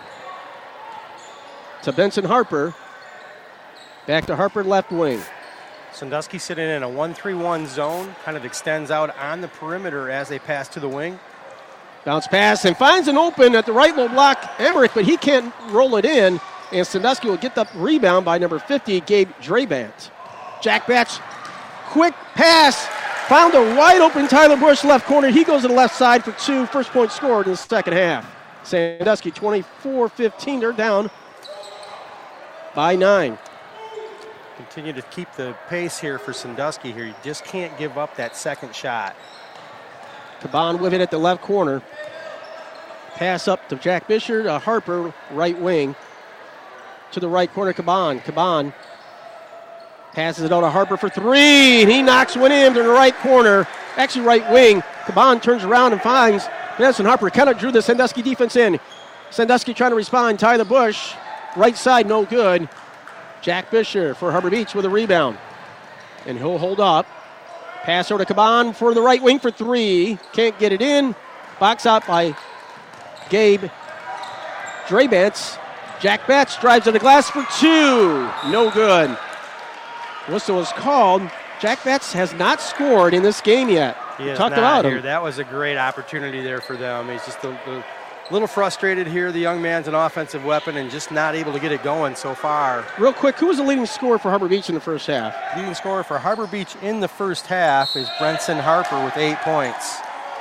To Benson Harper. Back to Harper, left wing. Sandusky sitting in a one three one zone. Kind of extends out on the perimeter as they pass to the wing. Bounce pass and finds an open at the right low block, Emmerich, but he can't roll it in. And Sandusky will get the rebound by number fifty, Gabe Drabant. Jack Batts, quick pass. Found a wide open Tyler Bush left corner. He goes to the left side for two. First point scored in the second half. Sandusky twenty-four fifteen. They're down by nine. Continue to keep the pace here for Sandusky here. You just can't give up that second shot. Caban with it at the left corner. Pass up to Jack Bisher, to Harper, right wing. To the right corner, Caban. Caban passes it out to Harper for three, and he knocks one in to the right corner. Actually, right wing. Caban turns around and finds Benson Harper. Kind of drew the Sandusky defense in. Sandusky trying to respond. Tyler Bush, right side, no good. Jack Bisher for Harbor Beach with a rebound. And he'll hold up. Pass over to Caban for the right wing for three. Can't get it in. Box out by Gabe Drabantz. Jack Batts drives to the glass for two. No good. Whistle was called. Jack Batts has not scored in this game yet. He is talked not about here. him. That was a great opportunity there for them. He's just a, a little frustrated here. The young man's an offensive weapon and just not able to get it going so far. Real quick, who was the leading scorer for Harbor Beach in the first half? Leading scorer for Harbor Beach in the first half is Brenson Harper with eight points.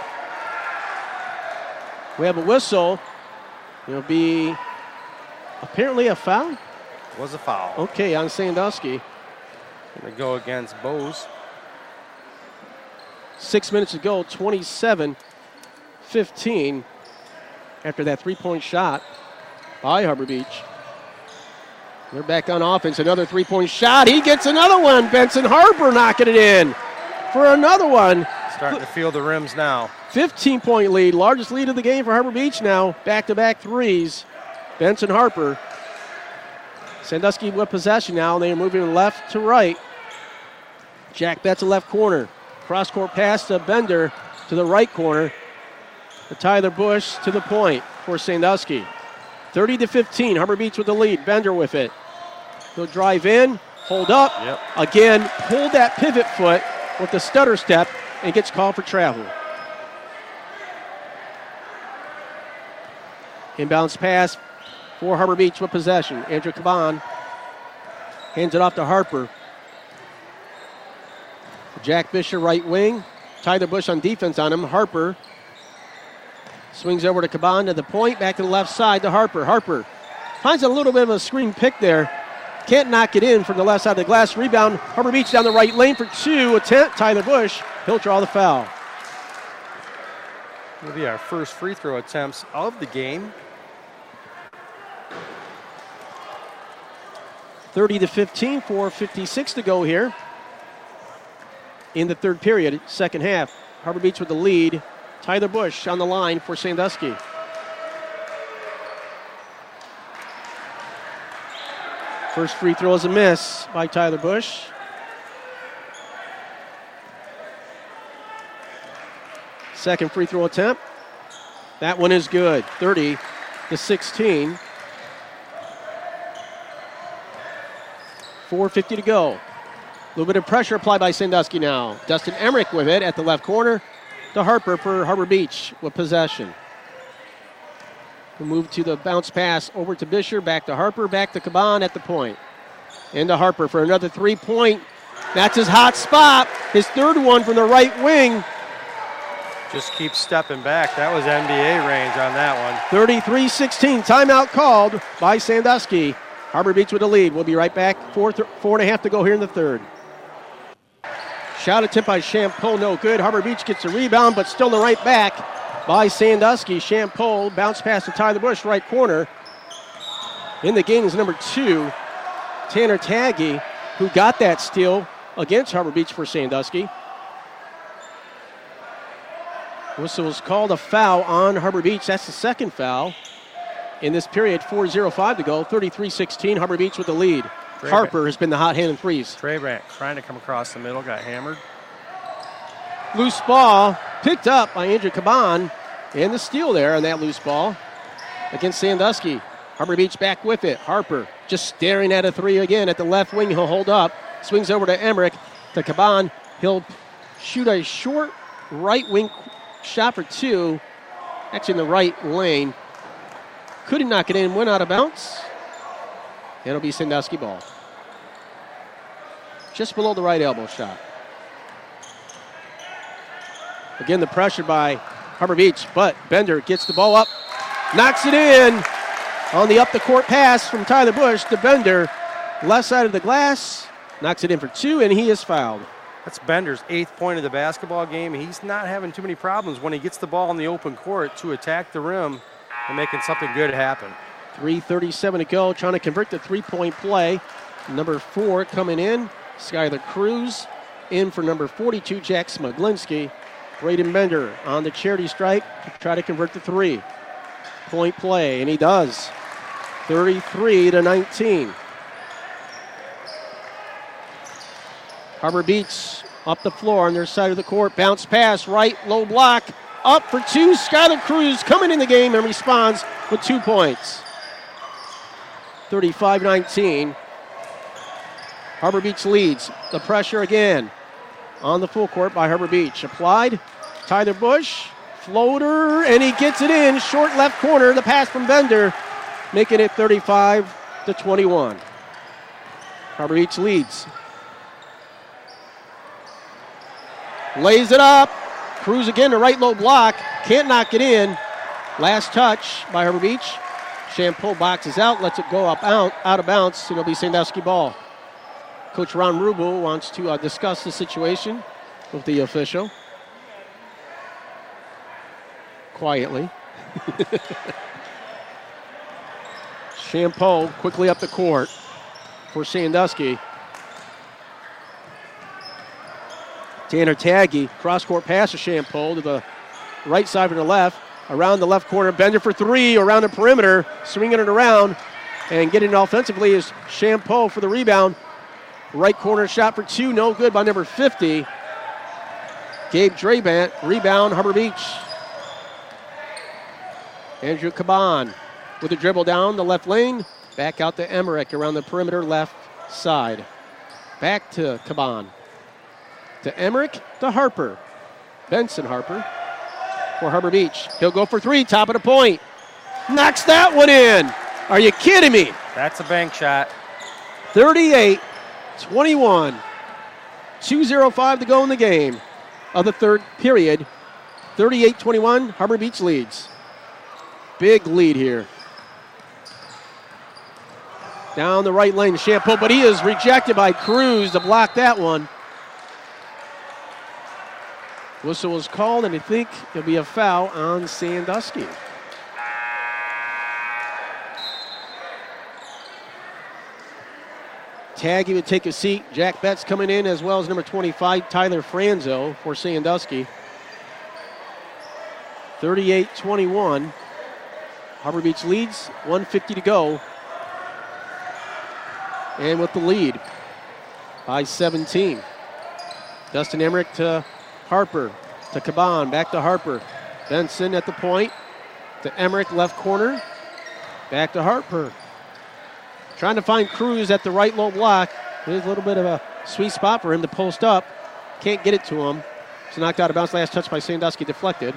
We have a whistle. It'll be apparently a foul. Was a foul. Okay, on Sandusky. Going to go against Bose. Six minutes to go, twenty-seven fifteen after that three-point shot by Harbor Beach. They're back on offense. Another three-point shot. He gets another one. Benson Harper knocking it in for another one. Starting to feel the rims now. fifteen-point lead. Largest lead of the game for Harbor Beach now. Back-to-back threes. Benson Harper. Sandusky with possession now. They are moving left to right. Jack Betts, left corner. Cross-court pass to Bender to the right corner. To Tyler Bush to the point for Sandusky. thirty to fifteen. Harbor Beach with the lead. Bender with it. He'll drive in, hold up. Yep. Again, pulled that pivot foot with the stutter step and gets called for travel. Inbounds pass for Harbor Beach with possession. Andrew Caban hands it off to Harper. Jack Bisher, right wing. Tyler Bush on defense on him. Harper swings over to Caban to the point. Back to the left side to Harper. Harper finds a little bit of a screen pick there. Can't knock it in from the left side of the glass. Rebound. Harbor Beach down the right lane for two. Attempt. Tyler Bush. He'll draw the foul. Will be our first free throw attempts of the game. thirty to fifteen, four fifty-six to go here in the third period, second half. Harbor Beach with the lead. Tyler Bush on the line for Sandusky. First free throw is a miss by Tyler Bush. Second free throw attempt. That one is good. thirty to sixteen. four fifty to go. A little bit of pressure applied by Sandusky now. Dustin Emmerich with it at the left corner to Harper for Harbor Beach with possession. We'll move to the bounce pass over to Bisher, back to Harper, back to Caban at the point. Into Harper for another three-point. That's his hot spot. His third one from the right wing. Just keep stepping back. That was N B A range on that one. thirty-three sixteen. Timeout called by Sandusky. Harbor Beach with the lead. We'll be right back. Four, th- four and a half to go here in the third. Shot attempt by Champol, no good. Harbor Beach gets a rebound, but still in the right back by Sandusky. Champol bounce pass to Tyler Bush, right corner. In the game is number two, Tanner Taggy, who got that steal against Harbor Beach for Sandusky. Whistle was called a foul on Harbor Beach. That's the second foul in this period. four oh five to go. thirty-three sixteen. Harbor Beach with the lead. Trey Harper has been the hot hand in threes. Trey Brandt trying to come across the middle, got hammered. Loose ball picked up by Andrew Caban. And the steal there on that loose ball against Sandusky. Harbor Beach back with it. Harper just staring at a three again at the left wing. He'll hold up. Swings over to Emmerich. To Caban. He'll shoot a short right wing shot for two. Actually in the right lane. Couldn't knock it in. Went out of bounds. It'll be Sandusky ball. just below the right elbow shot. Again, the pressure by Harbor Beach, but Bender gets the ball up, knocks it in on the up-the-court pass from Tyler Bush to Bender. Left side of the glass, knocks it in for two, and he is fouled. That's Bender's eighth point of the basketball game. He's not having too many problems when he gets the ball in the open court to attack the rim and making something good happen. three thirty-seven to go, trying to convert the three-point play. Number four coming in, Skylar Cruz. In for number forty-two, Jack Smuglinski. Braden Bender on the charity stripe to try to convert the three. Point play, and he does. thirty-three to nineteen. Harbor Beach up the floor on their side of the court. Bounce pass, right, low block. Up for two, Skylar Cruz coming in the game and responds with two points. thirty-five nineteen. Harbor Beach leads. The pressure again on the full court by Harbor Beach. Applied. Tyler Bush, floater, and he gets it in. Short left corner, the pass from Bender, making it thirty-five to twenty-one. Harbor Beach leads. Lays it up. Cruz again, the right low block. Can't knock it in. Last touch by Harbor Beach. Champeau boxes out, lets it go up out, out of bounds. It'll be Sandusky ball. Coach Ron Rubel wants to uh, discuss the situation with the official. Quietly. Champeau quickly up the court for Sandusky. Tanner Taggy, cross-court pass to Champeau to the right side from the left. Around the left corner, Bender for three, around the perimeter, swinging it around, and getting it offensively is Champeau for the rebound. Right corner shot for two, no good by number fifty. Gabe Drabant, rebound, Harbor Beach. Andrew Caban with a dribble down the left lane, back out to Emmerich around the perimeter left side. Back to Caban. To Emmerich, to Harper. Benson Harper for Harbor Beach. He'll go for three, top of the point. Knocks that one in. Are you kidding me? That's a bank shot. thirty-eight twenty-one. two oh five to go in the game of the third period. thirty-eight twenty-one, Harbor Beach leads. Big lead here. Down the right lane, Champeau, but he is rejected by Cruz to block that one. Whistle was called, and I think there'll be a foul on Sandusky. Taggy would take a seat. Jack Betts coming in, as well as number twenty-five, Tyler Franzo for Sandusky. thirty-eight twenty-one. Harbor Beach leads, one fifty to go. And with the lead by seventeen. Dustin Emmerich to Harper, to Caban, back to Harper. Benson at the point, to Emmerich, left corner, back to Harper. Trying to find Cruz at the right low block. There's a little bit of a sweet spot for him to post up. Can't get it to him. It's knocked out of bounds. Last touch by Sandusky, deflected.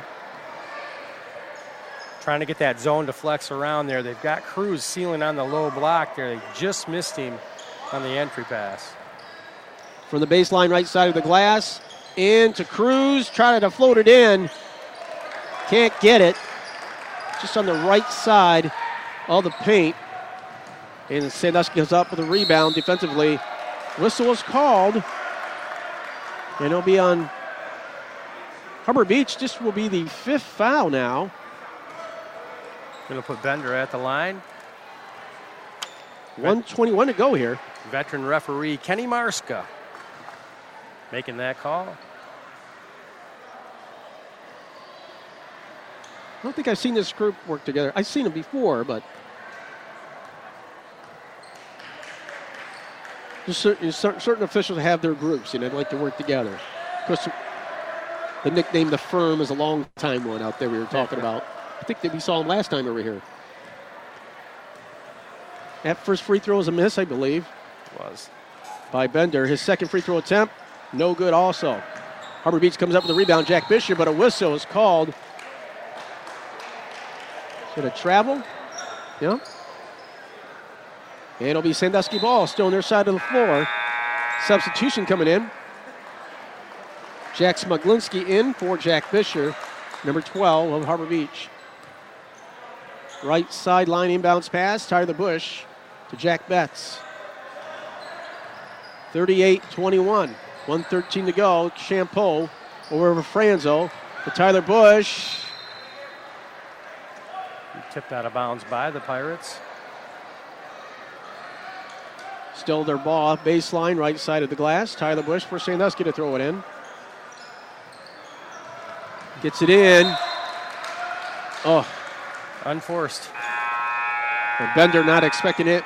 Trying to get that zone to flex around there. They've got Cruz sealing on the low block there. They just missed him on the entry pass. From the baseline right side of the glass, in to Cruz, trying to float it in. Can't get it. Just on the right side of the paint. And Sandusky goes up with a rebound defensively. Whistle was called. And it'll be on Harbor Beach. This will be the fifth foul now. Going to put Bender at the line. one twenty-one to go here. Veteran referee Kenny Marska making that call. I don't think I've seen this group work together. I've seen them before, but just certain, certain officials have their groups, and they'd like to work together. Of course, the nickname The Firm is a long time one out there we were talking about. I think that we saw him last time over here. That first free throw was a miss, I believe. It was. By Bender. His second free throw attempt, no good also. Harbor Beach comes up with a rebound, Jack Bishop, but a whistle is called. Should have traveled. Yeah. And it'll be Sandusky ball, still on their side of the floor. Substitution coming in. Jack Smuglinski in for Jack Fisher, number twelve of Harbor Beach. Right sideline inbounds pass, Tyler Bush to Jack Betts. thirty-eight twenty-one, one thirteen to go. Champeau over Franzo to Tyler Bush. Tipped out of bounds by the Pirates. Still their ball, baseline, right side of the glass. Tyler Bush for Sandusky to throw it in. Gets it in. Oh. Unforced. And Bender not expecting it.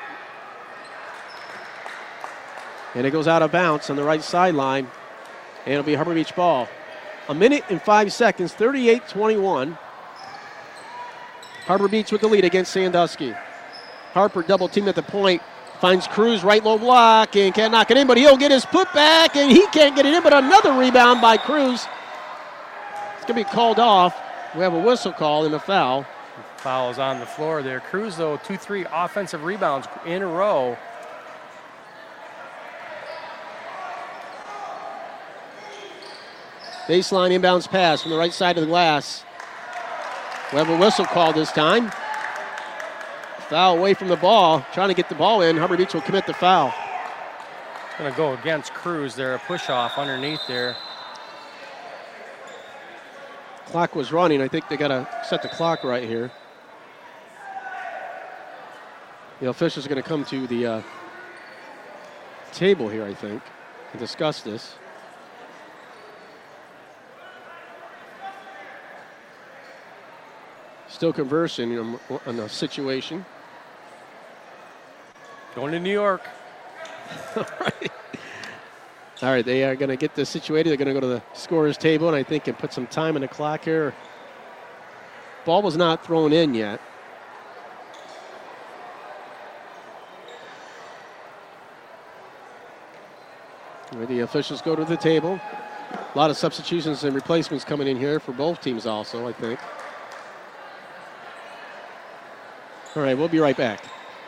And it goes out of bounds on the right sideline. And it'll be Harbor Beach ball. A minute and five seconds, thirty-eight twenty-one. Harbor Beach with the lead against Sandusky. Harper double teamed at the point. Finds Cruz right low block and can't knock it in, but he'll get his putback and he can't get it in, but another rebound by Cruz. It's going to be called off. We have a whistle call and a foul. Foul is on the floor there. Cruz, though, two, three offensive rebounds in a row. Baseline inbounds pass from the right side of the glass. We have a whistle call this time. Foul away from the ball, trying to get the ball in. Harbor Beach will commit the foul. Going to go against Cruz there, a push off underneath there. Clock was running. I think they got to set the clock right here. The officials are going to come to the uh, table here, I think, and discuss this. Still conversing on a, on a situation. Going to New York. All right. All right, they are going to get this situated. They're going to go to the scorer's table, and I think, and put some time in the clock here. Ball was not thrown in yet. The officials go to the table. A lot of substitutions and replacements coming in here for both teams also, I think. All right, we'll be right back.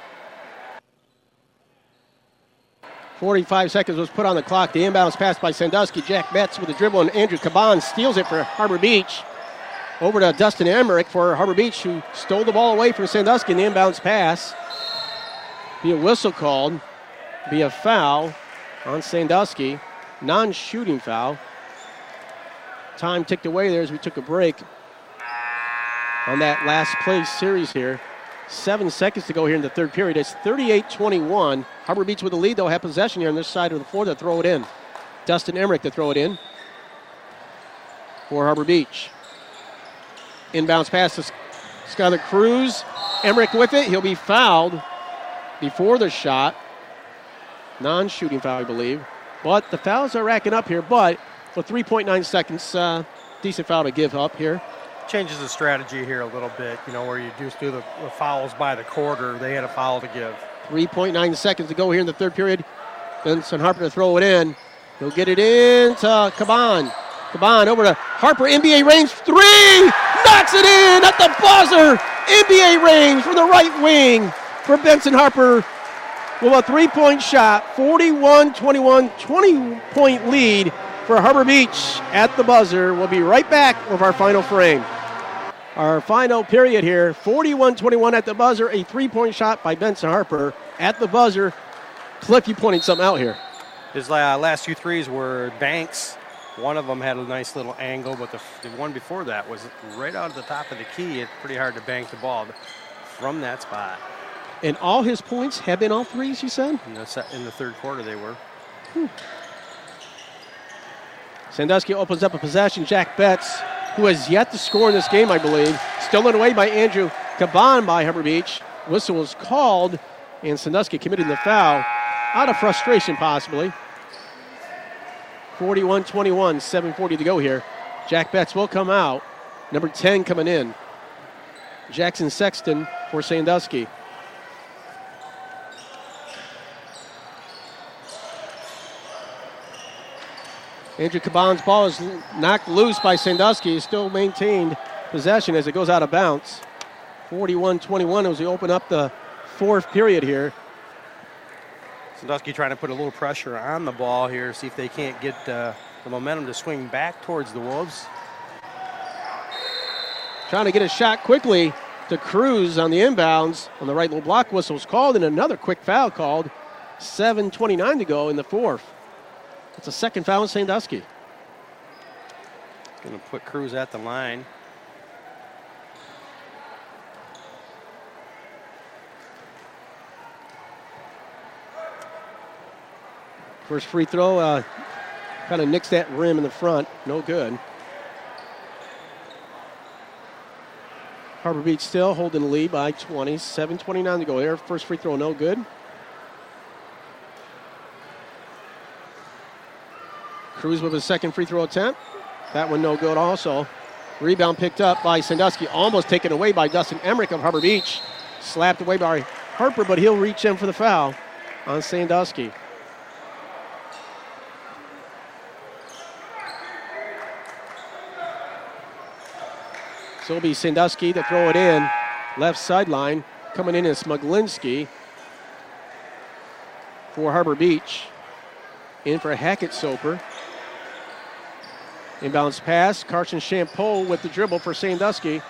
forty-five seconds was put on the clock. The inbounds pass by Sandusky. Jack Betts with a dribble, and Andrew Caban steals it for Harbor Beach. Over to Dustin Emmerich for Harbor Beach, who stole the ball away from Sandusky in the inbounds pass. Be a whistle called. Be a foul on Sandusky. Non-shooting foul. Time ticked away there as we took a break on that last play series here. Seven seconds to go here in the third period. It's thirty-eight twenty-one. Harbor Beach with the lead. They'll have possession here on this side of the floor to throw it in. Dustin Emmerich to throw it in for Harbor Beach. Inbounds pass to Skylar Cruz. Emmerich with it. He'll be fouled before the shot. Non-shooting foul, I believe. But the fouls are racking up here. But for three point nine seconds, uh, decent foul to give up here. Changes the strategy here a little bit, you know, where you just do the, the fouls by the quarter. They had a foul to give. three point nine seconds to go here in the third period. Benson Harper to throw it in. He'll get it in to Caban. Caban over to Harper, N B A range, three! Knocks it in at the buzzer! N B A range from the right wing for Benson Harper with a three-point shot. forty-one twenty-one, twenty-point lead for Harbor Beach at the buzzer. We'll be right back with our final frame. Our final period here, forty-one twenty-one at the buzzer, a three-point shot by Benson Harper at the buzzer. Cliff, you pointed something out here. His last two threes were banks. One of them had a nice little angle, but the, the one before that was right out of the top of the key. It's pretty hard to bank the ball from that spot. And all his points have been all threes, you said? In the, in the third quarter, they were. Hmm. Sandusky opens up a possession. Jack Betts, who has yet to score in this game, I believe. Stolen away by Andrew Caban by Harbor Beach. Whistle was called, and Sandusky committed the foul out of frustration, possibly. forty-one twenty-one, seven forty to go here. Jack Betts will come out. Number ten coming in. Jackson Sexton for Sandusky. Andrew Caban's ball is knocked loose by Sandusky. He still maintained possession as it goes out of bounds. forty-one twenty-one as we open up the fourth period here. Sandusky trying to put a little pressure on the ball here, see if they can't get uh, the momentum to swing back towards the Wolves. Trying to get a shot quickly to Cruz on the inbounds. On the right, little block whistle was called, and another quick foul called. seven twenty-nine to go in the fourth. It's a second foul in Sandusky. Going to put Cruz at the line. First free throw, uh, kind of nicks that rim in the front. No good. Harbor Beach still holding the lead by twenty. seven twenty-nine to go there. First free throw, no good. Cruz with his second free throw attempt. That one no good also. Rebound picked up by Sandusky. Almost taken away by Dustin Emmerich of Harbor Beach. Slapped away by Harper, but he'll reach in for the foul on Sandusky. So it'll be Sandusky to throw it in. Left sideline. Coming in is Smuglinski for Harbor Beach. In for Hackett Soper. Inbounds pass. Carson Champeau with the dribble for Sandusky.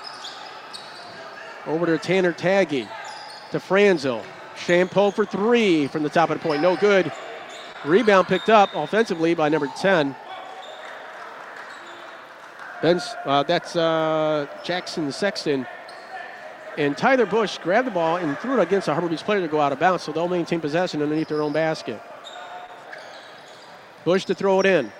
Over to Tanner Taggy. To Franzel. Champeau for three from the top of the point. No good. Rebound picked up offensively by number ten. Ben's, uh, that's uh, Jackson Sexton. And Tyler Bush grabbed the ball and threw it against a Harbor Beach player to go out of bounds, so they'll maintain possession underneath their own basket. Bush to throw it in.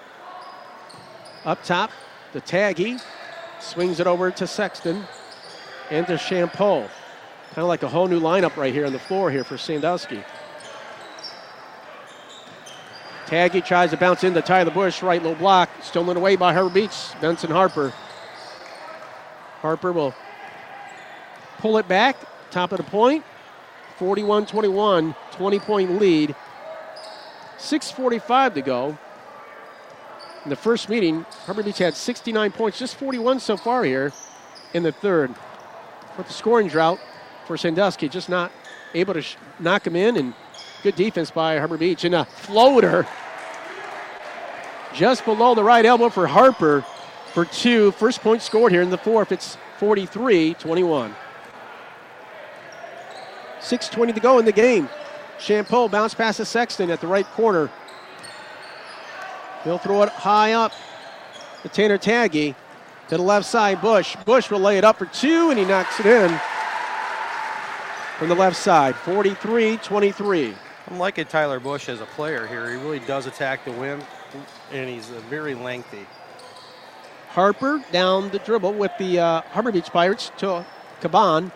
Up top, the Taggy. Swings it over to Sexton and to Champeau. Kind of like a whole new lineup right here on the floor here for Sandusky. Taggy tries to bounce into Tyler Bush, right low block, stolen away by Harbor Beach, Benson Harper. Harper will pull it back, top of the point, forty-one twenty-one, twenty-point lead. six forty-five to go. In the first meeting, Harbor Beach had sixty-nine points, just forty-one so far here in the third. But the scoring drought for Sandusky, just not able to sh- knock them in, and good defense by Harbor Beach. And a floater just below the right elbow for Harper for two. First point scored here in the fourth. It's forty-three twenty-one. six twenty to go in the game. Champeau bounce pass to Sexton at the right corner. He'll throw it high up to Tanner Taggy. To the left side, Bush. Bush will lay it up for two, and he knocks it in from the left side, forty-three twenty-three. I'm liking Tyler Bush as a player here. He really does attack the rim, and he's uh, very lengthy. Harper down the dribble with the uh, Harbor Beach Pirates to Caban.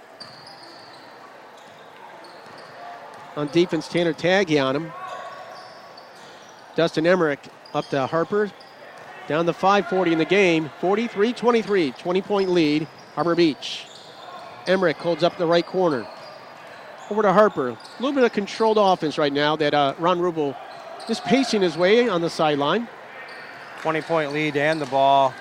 On defense, Tanner Taggy on him. Dustin Emmerich up to Harper. Down to five forty in the game, forty-three twenty-three, twenty-point lead, Harbor Beach. Emmerich holds up the right corner. Over to Harper. A little bit of controlled offense right now that uh, Ron Rubel is pacing his way on the sideline. twenty-point lead and the ball.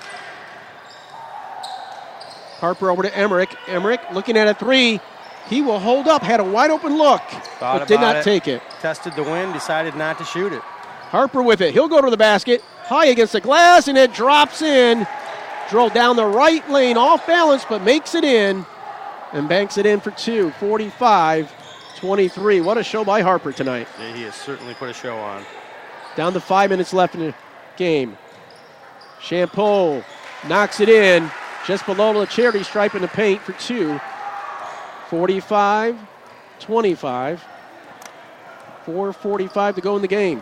Harper over to Emmerich. Emmerich looking at a three. He will hold up, had a wide open look, Thought but did not it. take it. Tested the wind, decided not to shoot it. Harper with it. He'll go to the basket, high against the glass, and it drops in. Drilled down the right lane, off balance, but makes it in and banks it in for two, forty-five twenty-three. What a show by Harper tonight. Yeah, he has certainly put a show on. Down to five minutes left in the game. Champeau knocks it in just below the charity stripe in the paint for two, forty-five twenty-five. four forty-five to go in the game.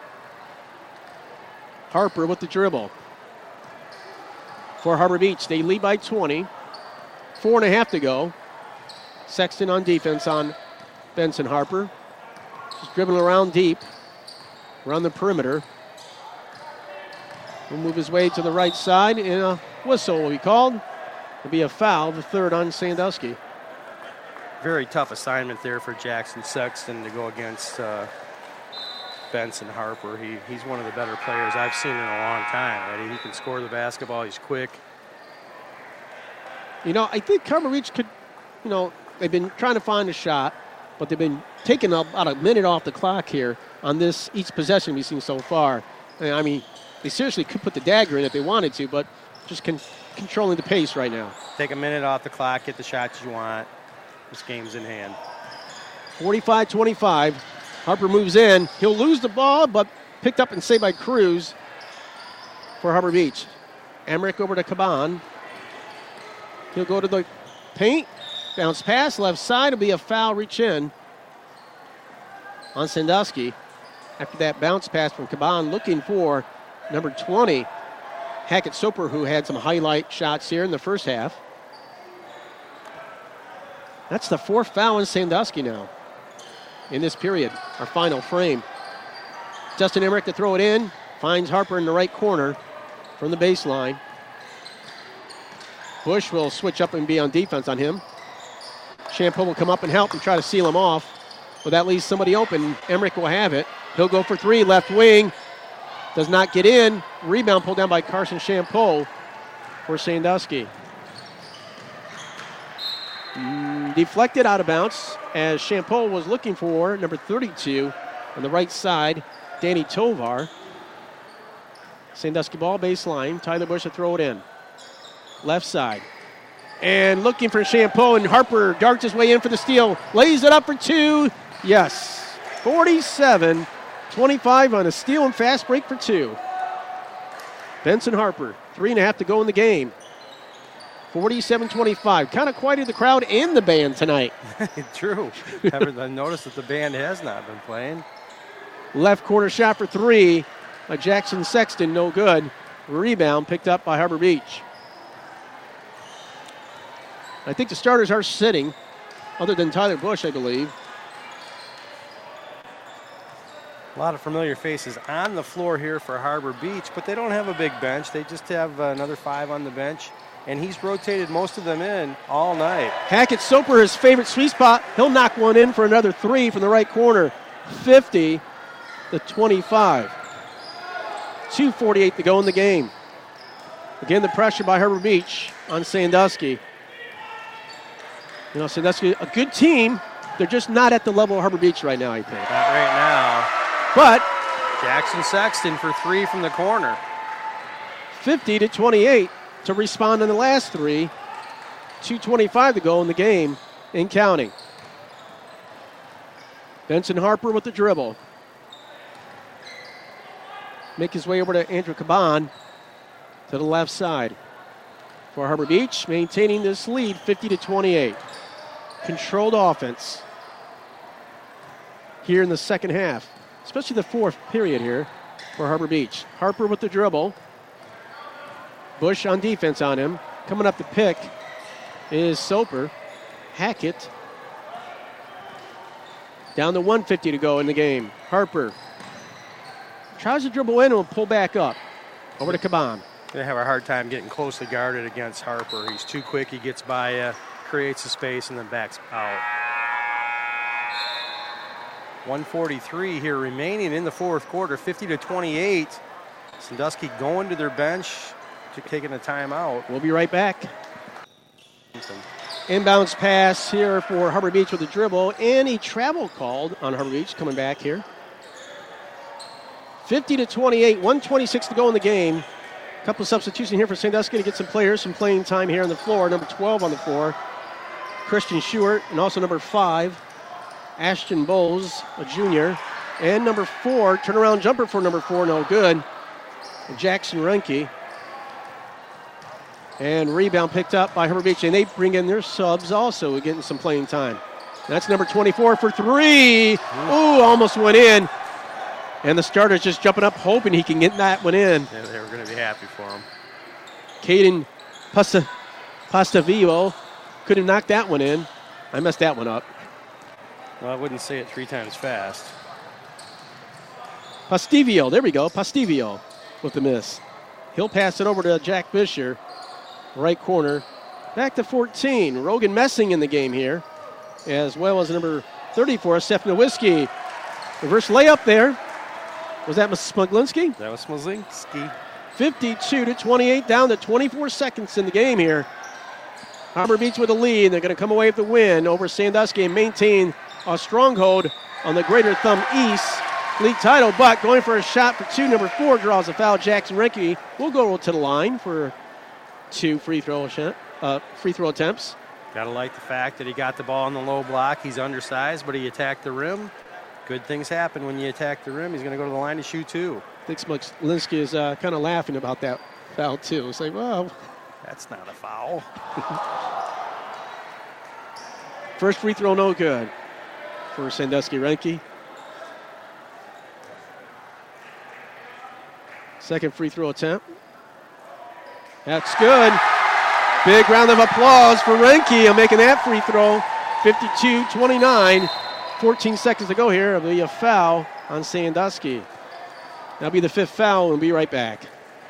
Harper with the dribble. For Harbor Beach, they lead by twenty. Four and a half to go. Sexton on defense on Benson Harper. Just dribbling around deep. Around the perimeter. He'll move his way to the right side, and a whistle will be called. It'll be a foul, the third on Sandusky. Very tough assignment there for Jackson Sexton to go against uh, Benson Harper. He, he's one of the better players I've seen in a long time. Eddie. He can score the basketball. He's quick. You know, I think Harbor Beach could, you know, they've been trying to find a shot, but they've been taken about a minute off the clock here on this each possession we've seen so far. And, I mean, they seriously could put the dagger in if they wanted to, but just con- controlling the pace right now. Take a minute off the clock, get the shots you want. This game's in hand. forty-five twenty-five. Harper moves in. He'll lose the ball, but picked up and saved by Cruz for Harbor Beach. Emmerich over to Caban. He'll go to the paint. Bounce pass, left side. Will be a foul, reach in on Sandusky. After that bounce pass from Caban, looking for number twenty, Hackett Soper, who had some highlight shots here in the first half. That's the fourth foul in Sandusky now in this period, our final frame. Justin Emmerich to throw it in. Finds Harper in the right corner from the baseline. Bush will switch up and be on defense on him. Champeau will come up and help and try to seal him off. But that leaves somebody open. Emmerich will have it. He'll go for three, left wing. Does not get in. Rebound pulled down by Carson Champeau for Sandusky. Mm, deflected out of bounds as Champeau was looking for number thirty-two on the right side, Danny Tovar. Sandusky ball baseline. Tyler Bush to throw it in. Left side. And looking for Champeau, and Harper darts his way in for the steal. Lays it up for two. Yes. forty-seven twenty-five on a steal and fast break for two. Benson Harper, three and a half to go in the game. forty-seven twenty-five. Kind of quieted the crowd and the band tonight. True. Haven't noticed that the band has not been playing. Left corner shot for three by Jackson Sexton, no good. Rebound picked up by Harbor Beach. I think the starters are sitting, other than Tyler Bush, I believe. A lot of familiar faces on the floor here for Harbor Beach, but they don't have a big bench. They just have another five on the bench, and he's rotated most of them in all night. Hackett Soper, his favorite sweet spot. He'll knock one in for another three from the right corner. fifty to twenty-five. two forty-eight to go in the game. Again, the pressure by Harbor Beach on Sandusky. You know, Sandusky, a good team. They're just not at the level of Harbor Beach right now, I think. Not right now. But Jackson Sexton for three from the corner. fifty to twenty-eight to respond in the last three. two twenty-five to go in the game in counting. Benson Harper with the dribble. Make his way over to Andrew Caban to the left side. For Harbor Beach, maintaining this lead fifty to twenty-eight. Controlled offense here in the second half, especially the fourth period here for Harbor Beach. Harper with the dribble. Bush on defense on him. Coming up the pick is Soper. Hackett. Down to one fifty to go in the game. Harper tries to dribble in and will pull back up. Over to Caban. They have a hard time getting closely guarded against Harper. He's too quick. He gets by, uh, creates a space, and then backs out. one forty-three here remaining in the fourth quarter, fifty to twenty-eight. Sandusky going to their bench, taking a timeout. We'll be right back. Inbounds pass here for Harbor Beach with the dribble. Any travel called on Harbor Beach coming back here. fifty to twenty-eight, one twenty-six to go in the game. A couple of substitutions here for Sandusky to get some players, some playing time here on the floor. Number twelve on the floor, Christian Schubert, and also number five, Ashton Bowles, a junior. And number four, turnaround jumper for number four, no good, Jackson Renke. And rebound picked up by Harbor Beach, and they bring in their subs also, getting some playing time. That's number twenty-four for three. Ooh, almost went in. And the starter's just jumping up, hoping he can get that one in. Yeah, they were going to be happy for him. Caden Pasta, Pastavio could have knocked that one in. I messed that one up. Well, I wouldn't say it three times fast. Pastivio, there we go. Pastivio with the miss. He'll pass it over to Jack Fisher, right corner. Back to fourteen. Rogan Messing in the game here, as well as number thirty-four, Steph Nowitzki. Reverse layup there. Was that Smuglinski? That was Smuglinski. fifty-two to twenty-eight, down to twenty-four seconds in the game here. Harbor Beach with a lead. They're going to come away with the win over Sandusky and maintain a stronghold on the Greater Thumb East league title. But going for a shot for two, number four draws a foul. Jackson Renke will go to the line for two free throw shot, uh, free throw attempts. Got to like the fact that he got the ball in the low block. He's undersized, but he attacked the rim. Good things happen when you attack the rim. He's going to go to the line to shoot two. I think Smolinski is uh, kind of laughing about that foul, too. It's like, well. That's not a foul. First free throw, no good for Sandusky Renke. Second free throw attempt. That's good. Big round of applause for Renke on making that free throw. fifty-two twenty-nine. fourteen seconds to go here. It'll be a foul on Sandusky. That'll be the fifth foul. We'll be right back.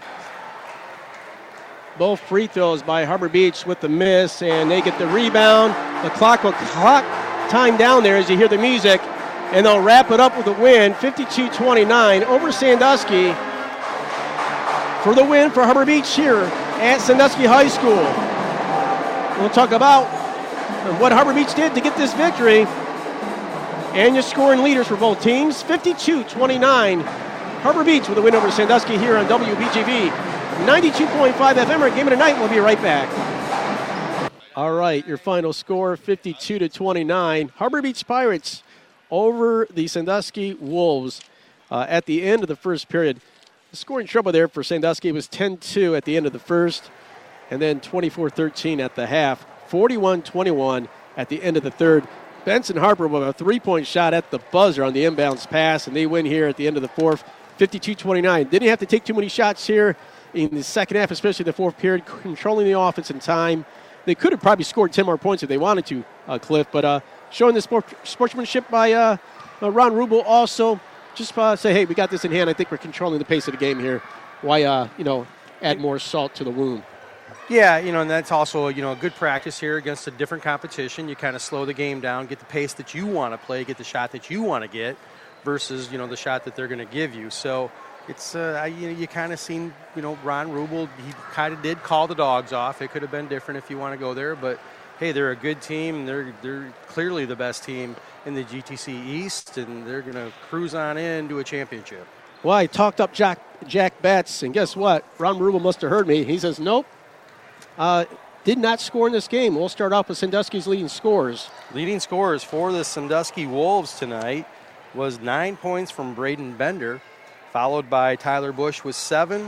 Both free throws by Harbor Beach with the miss, and they get the rebound. The clock will clock time down there as you hear the music, and they'll wrap it up with a win, fifty-two twenty-nine over Sandusky for the win for Harbor Beach here at Sandusky High School. We'll talk about what Harbor Beach did to get this victory and your scoring leaders for both teams. fifty-two twenty-nine, Harbor Beach with a win over Sandusky here on W B G V. ninety-two point five F M, our game of the night. We'll be right back. All right, your final score, fifty-two to twenty-nine. Harbor Beach Pirates over the Sandusky Wolves uh, at the end of the first period. The scoring trouble there for Sandusky was ten two at the end of the first, and then twenty-four thirteen at the half, forty-one twenty-one at the end of the third. Benson Harper with a three-point shot at the buzzer on the inbounds pass, and they win here at the end of the fourth, fifty-two twenty-nine. Didn't have to take too many shots here in the second half, especially the fourth period, controlling the offense in time. They could have probably scored ten more points if they wanted to, uh, Cliff, but uh, showing the sport, sportsmanship by uh, uh, Ron Rubel also. Just uh, say, hey, we got this in hand. I think we're controlling the pace of the game here. Why, uh, you know, add more salt to the wound? Yeah, you know, and that's also, you know, a good practice here against a different competition. You kind of slow the game down, get the pace that you want to play, get the shot that you want to get versus, you know, the shot that they're going to give you. So it's, uh, I, you know, you kind of seen, you know, Ron Rubel, he kind of did call the dogs off. It could have been different if you want to go there, but hey, they're a good team. They're they're clearly the best team in the G T C East, and they're going to cruise on into a championship. Well, I talked up Jack Jack Betts, and guess what? Ron Rubel must have heard me. He says, nope, uh, did not score in this game. We'll start off with Sandusky's leading scorers. Leading scorers for the Sandusky Wolves tonight was nine points from Braden Bender, followed by Tyler Bush with seven,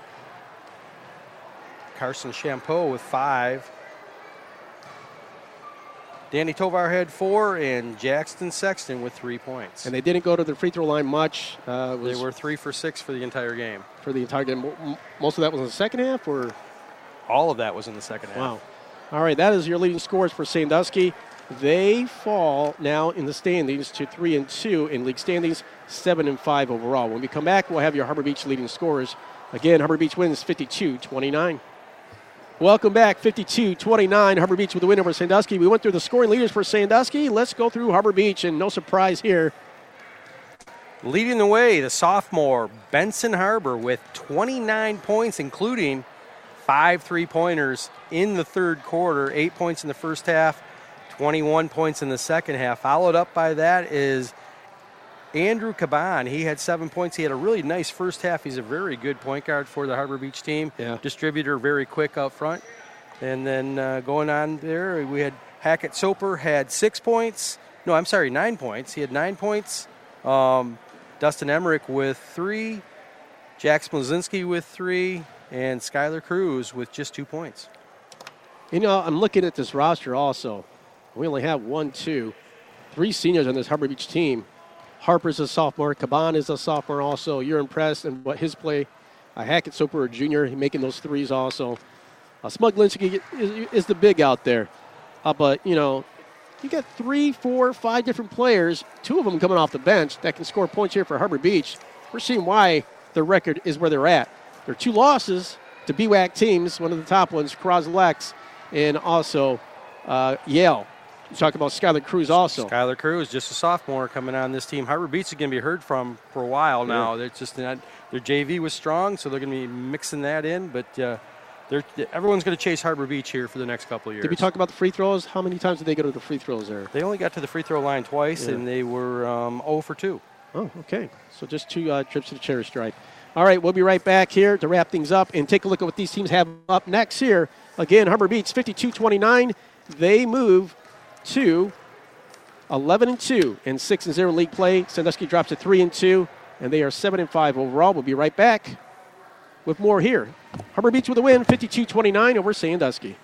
Carson Champeau with five, Danny Tovar had four, and Jackson Sexton with three points. And they didn't go to the free throw line much. Uh, they were three for six for the entire game. For the entire game. Most of that was in the second half, or? All of that was in the second half. Wow. All right, that is your leading scores for Sandusky. They fall now in the standings to three and two in league standings, seven and five overall. When we come back, we'll have your Harbor Beach leading scorers. Again, Harbor Beach wins fifty-two twenty-nine. Welcome back, fifty-two twenty-nine, Harbor Beach with the win over Sandusky. We went through the scoring leaders for Sandusky. Let's go through Harbor Beach, and no surprise here. Leading the way, the sophomore, Benson Harbor, with twenty-nine points, including five three-pointers in the third quarter, eight points in the first half, twenty-one points in the second half. Followed up by that is Andrew Caban. He had seven points. He had a really nice first half. He's a very good point guard for the Harbor Beach team. Yeah. Distributor, very quick up front. And then uh, going on there, we had Hackett Soper had six points. No, I'm sorry, nine points. He had nine points. Um, Dustin Emmerich with three. Jack Smolinski with three. And Skylar Cruz with just two points. You know, I'm looking at this roster also. We only have one, two, three seniors on this Harbor Beach team. Harper's a sophomore. Caban is a sophomore also. You're impressed in what his play. Uh, Hackett Soper, a junior, he making those threes also. Uh, Smolinski is, is the big out there. Uh, but, you know, you got three, four, five different players, two of them coming off the bench that can score points here for Harbor Beach. We're seeing why their record is where they're at. There are two losses to B WAC teams, one of the top ones, Croslex, and also uh, Yale. You talk about Skylar Cruz also. Skylar Cruz, just a sophomore coming on this team. Harbor Beach is going to be heard from for a while now. Yeah. They're just not, their J V was strong, so they're going to be mixing that in. But uh, they're, everyone's going to chase Harbor Beach here for the next couple of years. Did we talk about the free throws? How many times did they go to the free throws there? They only got to the free throw line twice, yeah. and they were um, zero for two. Oh, okay. So just two uh, trips to the charity stripe. All right, we'll be right back here to wrap things up and take a look at what these teams have up next here. Again, Harbor Beach fifty-two twenty-nine. They move to eleven and two in six and zero league play. Sandusky drops to three and two, and they are seven and five overall. We'll be right back with more here. Harbor Beach with a win, fifty-two twenty-nine over Sandusky.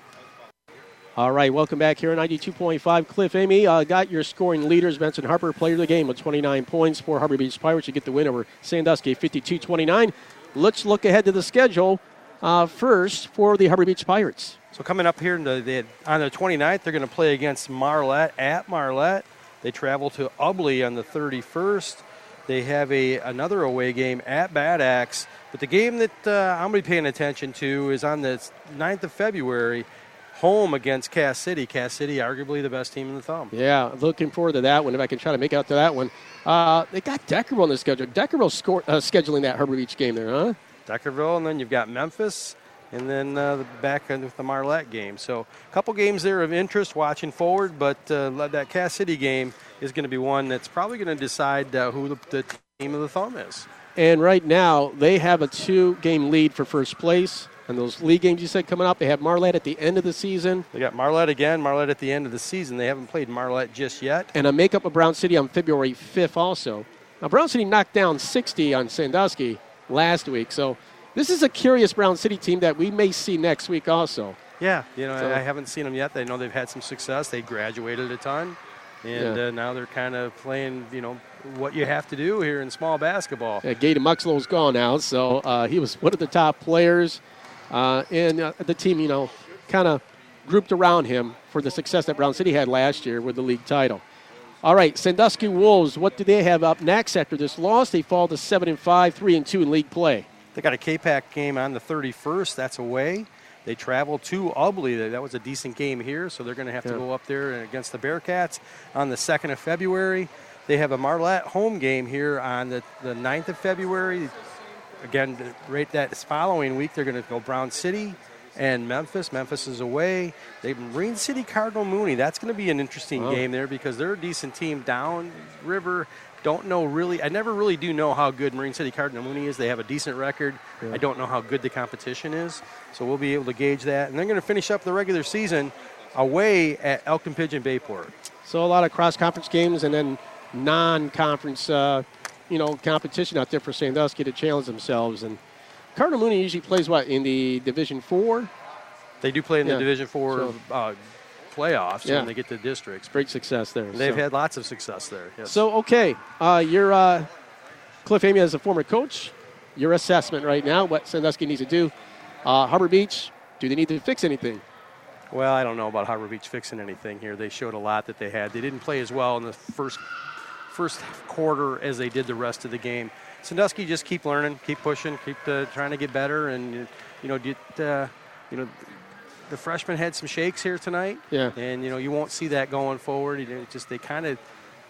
All right, welcome back here on ninety-two point five. Cliff Amy uh, got your scoring leaders. Benson Harper, player of the game with twenty-nine points for Harbor Beach Pirates. You get the win over Sandusky, fifty-two twenty-nine. Let's look ahead to the schedule uh, first for the Harbor Beach Pirates. So coming up here in the, the, on the twenty-ninth, they're going to play against Marlette at Marlette. They travel to Ubley on the thirty-first. They have a another away game at Bad Axe. But the game that uh, I'm going to be paying attention to is on the ninth of February, home against Cass City. Cass City, arguably the best team in the thumb. Yeah, looking forward to that one, if I can try to make out to that one. Uh, they got Deckerville on the schedule. Deckerville score, uh, scheduling that Harbor Beach game there, huh? Deckerville, and then you've got Memphis, and then uh, back with the Marlette game. So a couple games there of interest watching forward, but uh, that Cass City game is going to be one that's probably going to decide uh, who the, the team of the thumb is. And right now, they have a two-game lead for first place. And those league games you said coming up, they have Marlette at the end of the season. They got Marlette again, Marlette at the end of the season. They haven't played Marlette just yet. And a makeup of Brown City on February fifth also. Now, Brown City knocked down sixty on Sandusky last week. So this is a curious Brown City team that we may see next week also. Yeah, you know, so, I haven't seen them yet. They know they've had some success. They graduated a ton. And yeah. uh, now they're kind of playing, you know, what you have to do here in small basketball. Yeah, Gaten Muxlow's gone now, so uh, he was one of the top players. Uh, and uh, the team, you know, kind of grouped around him for the success that Brown City had last year with the league title. All right, Sandusky Wolves, what do they have up next after this loss? They fall to seven and five, three and two in league play. They got a K PAC game on the thirty-first. That's away. They travel to Ubley. That was a decent game here, so they're going to have yeah. to go up there against the Bearcats on the second of February. They have a Marlette home game here on the, the ninth of February. Again, right that following week, they're going to go Brown City and Memphis. Memphis is away. They Marine City Cardinal Mooney. That's going to be an interesting oh. game there because they're a decent team down river. Don't know really. I never really do know how good Marine City Cardinal Mooney is. They have a decent record. Yeah. I don't know how good the competition is. So we'll be able to gauge that. And they're going to finish up the regular season away at Elkton Pigeon Bayport. So a lot of cross-conference games and then non-conference uh, you know, competition out there for Sandusky to challenge themselves. And Cardinal Mooney usually plays, what, in the Division Four? They do play in yeah. the Division Four so, uh, playoffs yeah. when they get to districts. Great success there. They've so. had lots of success there. Yes. So, okay, uh, you're uh, Cliff Amy as a former coach. Your assessment right now, what Sandusky needs to do. Uh, Harbor Beach, do they need to fix anything? Well, I don't know about Harbor Beach fixing anything here. They showed a lot that they had. They didn't play as well in the first first quarter as they did the rest of the game. Sandusky just keep learning, keep pushing, keep uh, trying to get better, and you know, get uh, you know, the freshmen had some shakes here tonight. Yeah. And you know, you won't see that going forward. You know, just they kind of,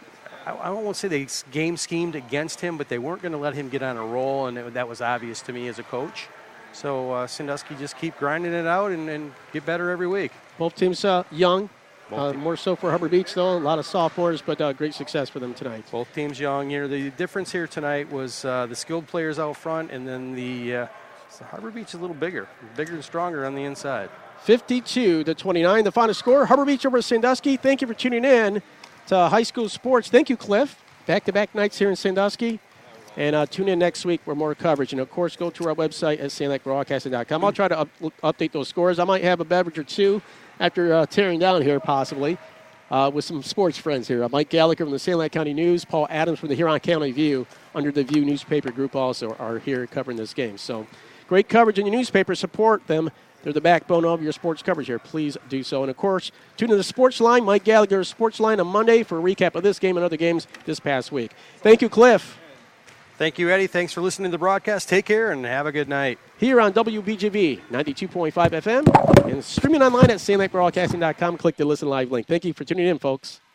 I, I won't say they game schemed against him, but they weren't going to let him get on a roll, and it, that was obvious to me as a coach. So uh, Sandusky just keep grinding it out and, and get better every week. Both teams uh, young. Uh, more so for Harbor Beach, though. A lot of sophomores, but uh, great success for them tonight. Both teams young here. The difference here tonight was uh, the skilled players out front, and then the, uh, the Harbor Beach is a little bigger, bigger and stronger on the inside. fifty-two to twenty-nine, the final score. Harbor Beach over Sandusky. Thank you for tuning in to High School Sports. Thank you, Cliff. Back-to-back nights here in Sandusky. And uh, tune in next week for more coverage. And, of course, go to our website at sand lake broadcasting dot com. I'll try to up- update those scores. I might have a beverage or two after uh, tearing down here, possibly, uh, with some sports friends here. Uh, Mike Gallagher from the Saline Lake County News, Paul Adams from the Huron County View, under the View newspaper group also are here covering this game. So great coverage in your newspaper. Support them. They're the backbone of your sports coverage here. Please do so. And, of course, tune in to the Sports Line, Mike Gallagher's Sports Line on Monday for a recap of this game and other games this past week. Thank you, Cliff. Thank you, Eddie. Thanks for listening to the broadcast. Take care and have a good night. Here on W B G V ninety-two point five F M and streaming online at sand lake broadcasting dot com. Click the Listen Live link. Thank you for tuning in, folks.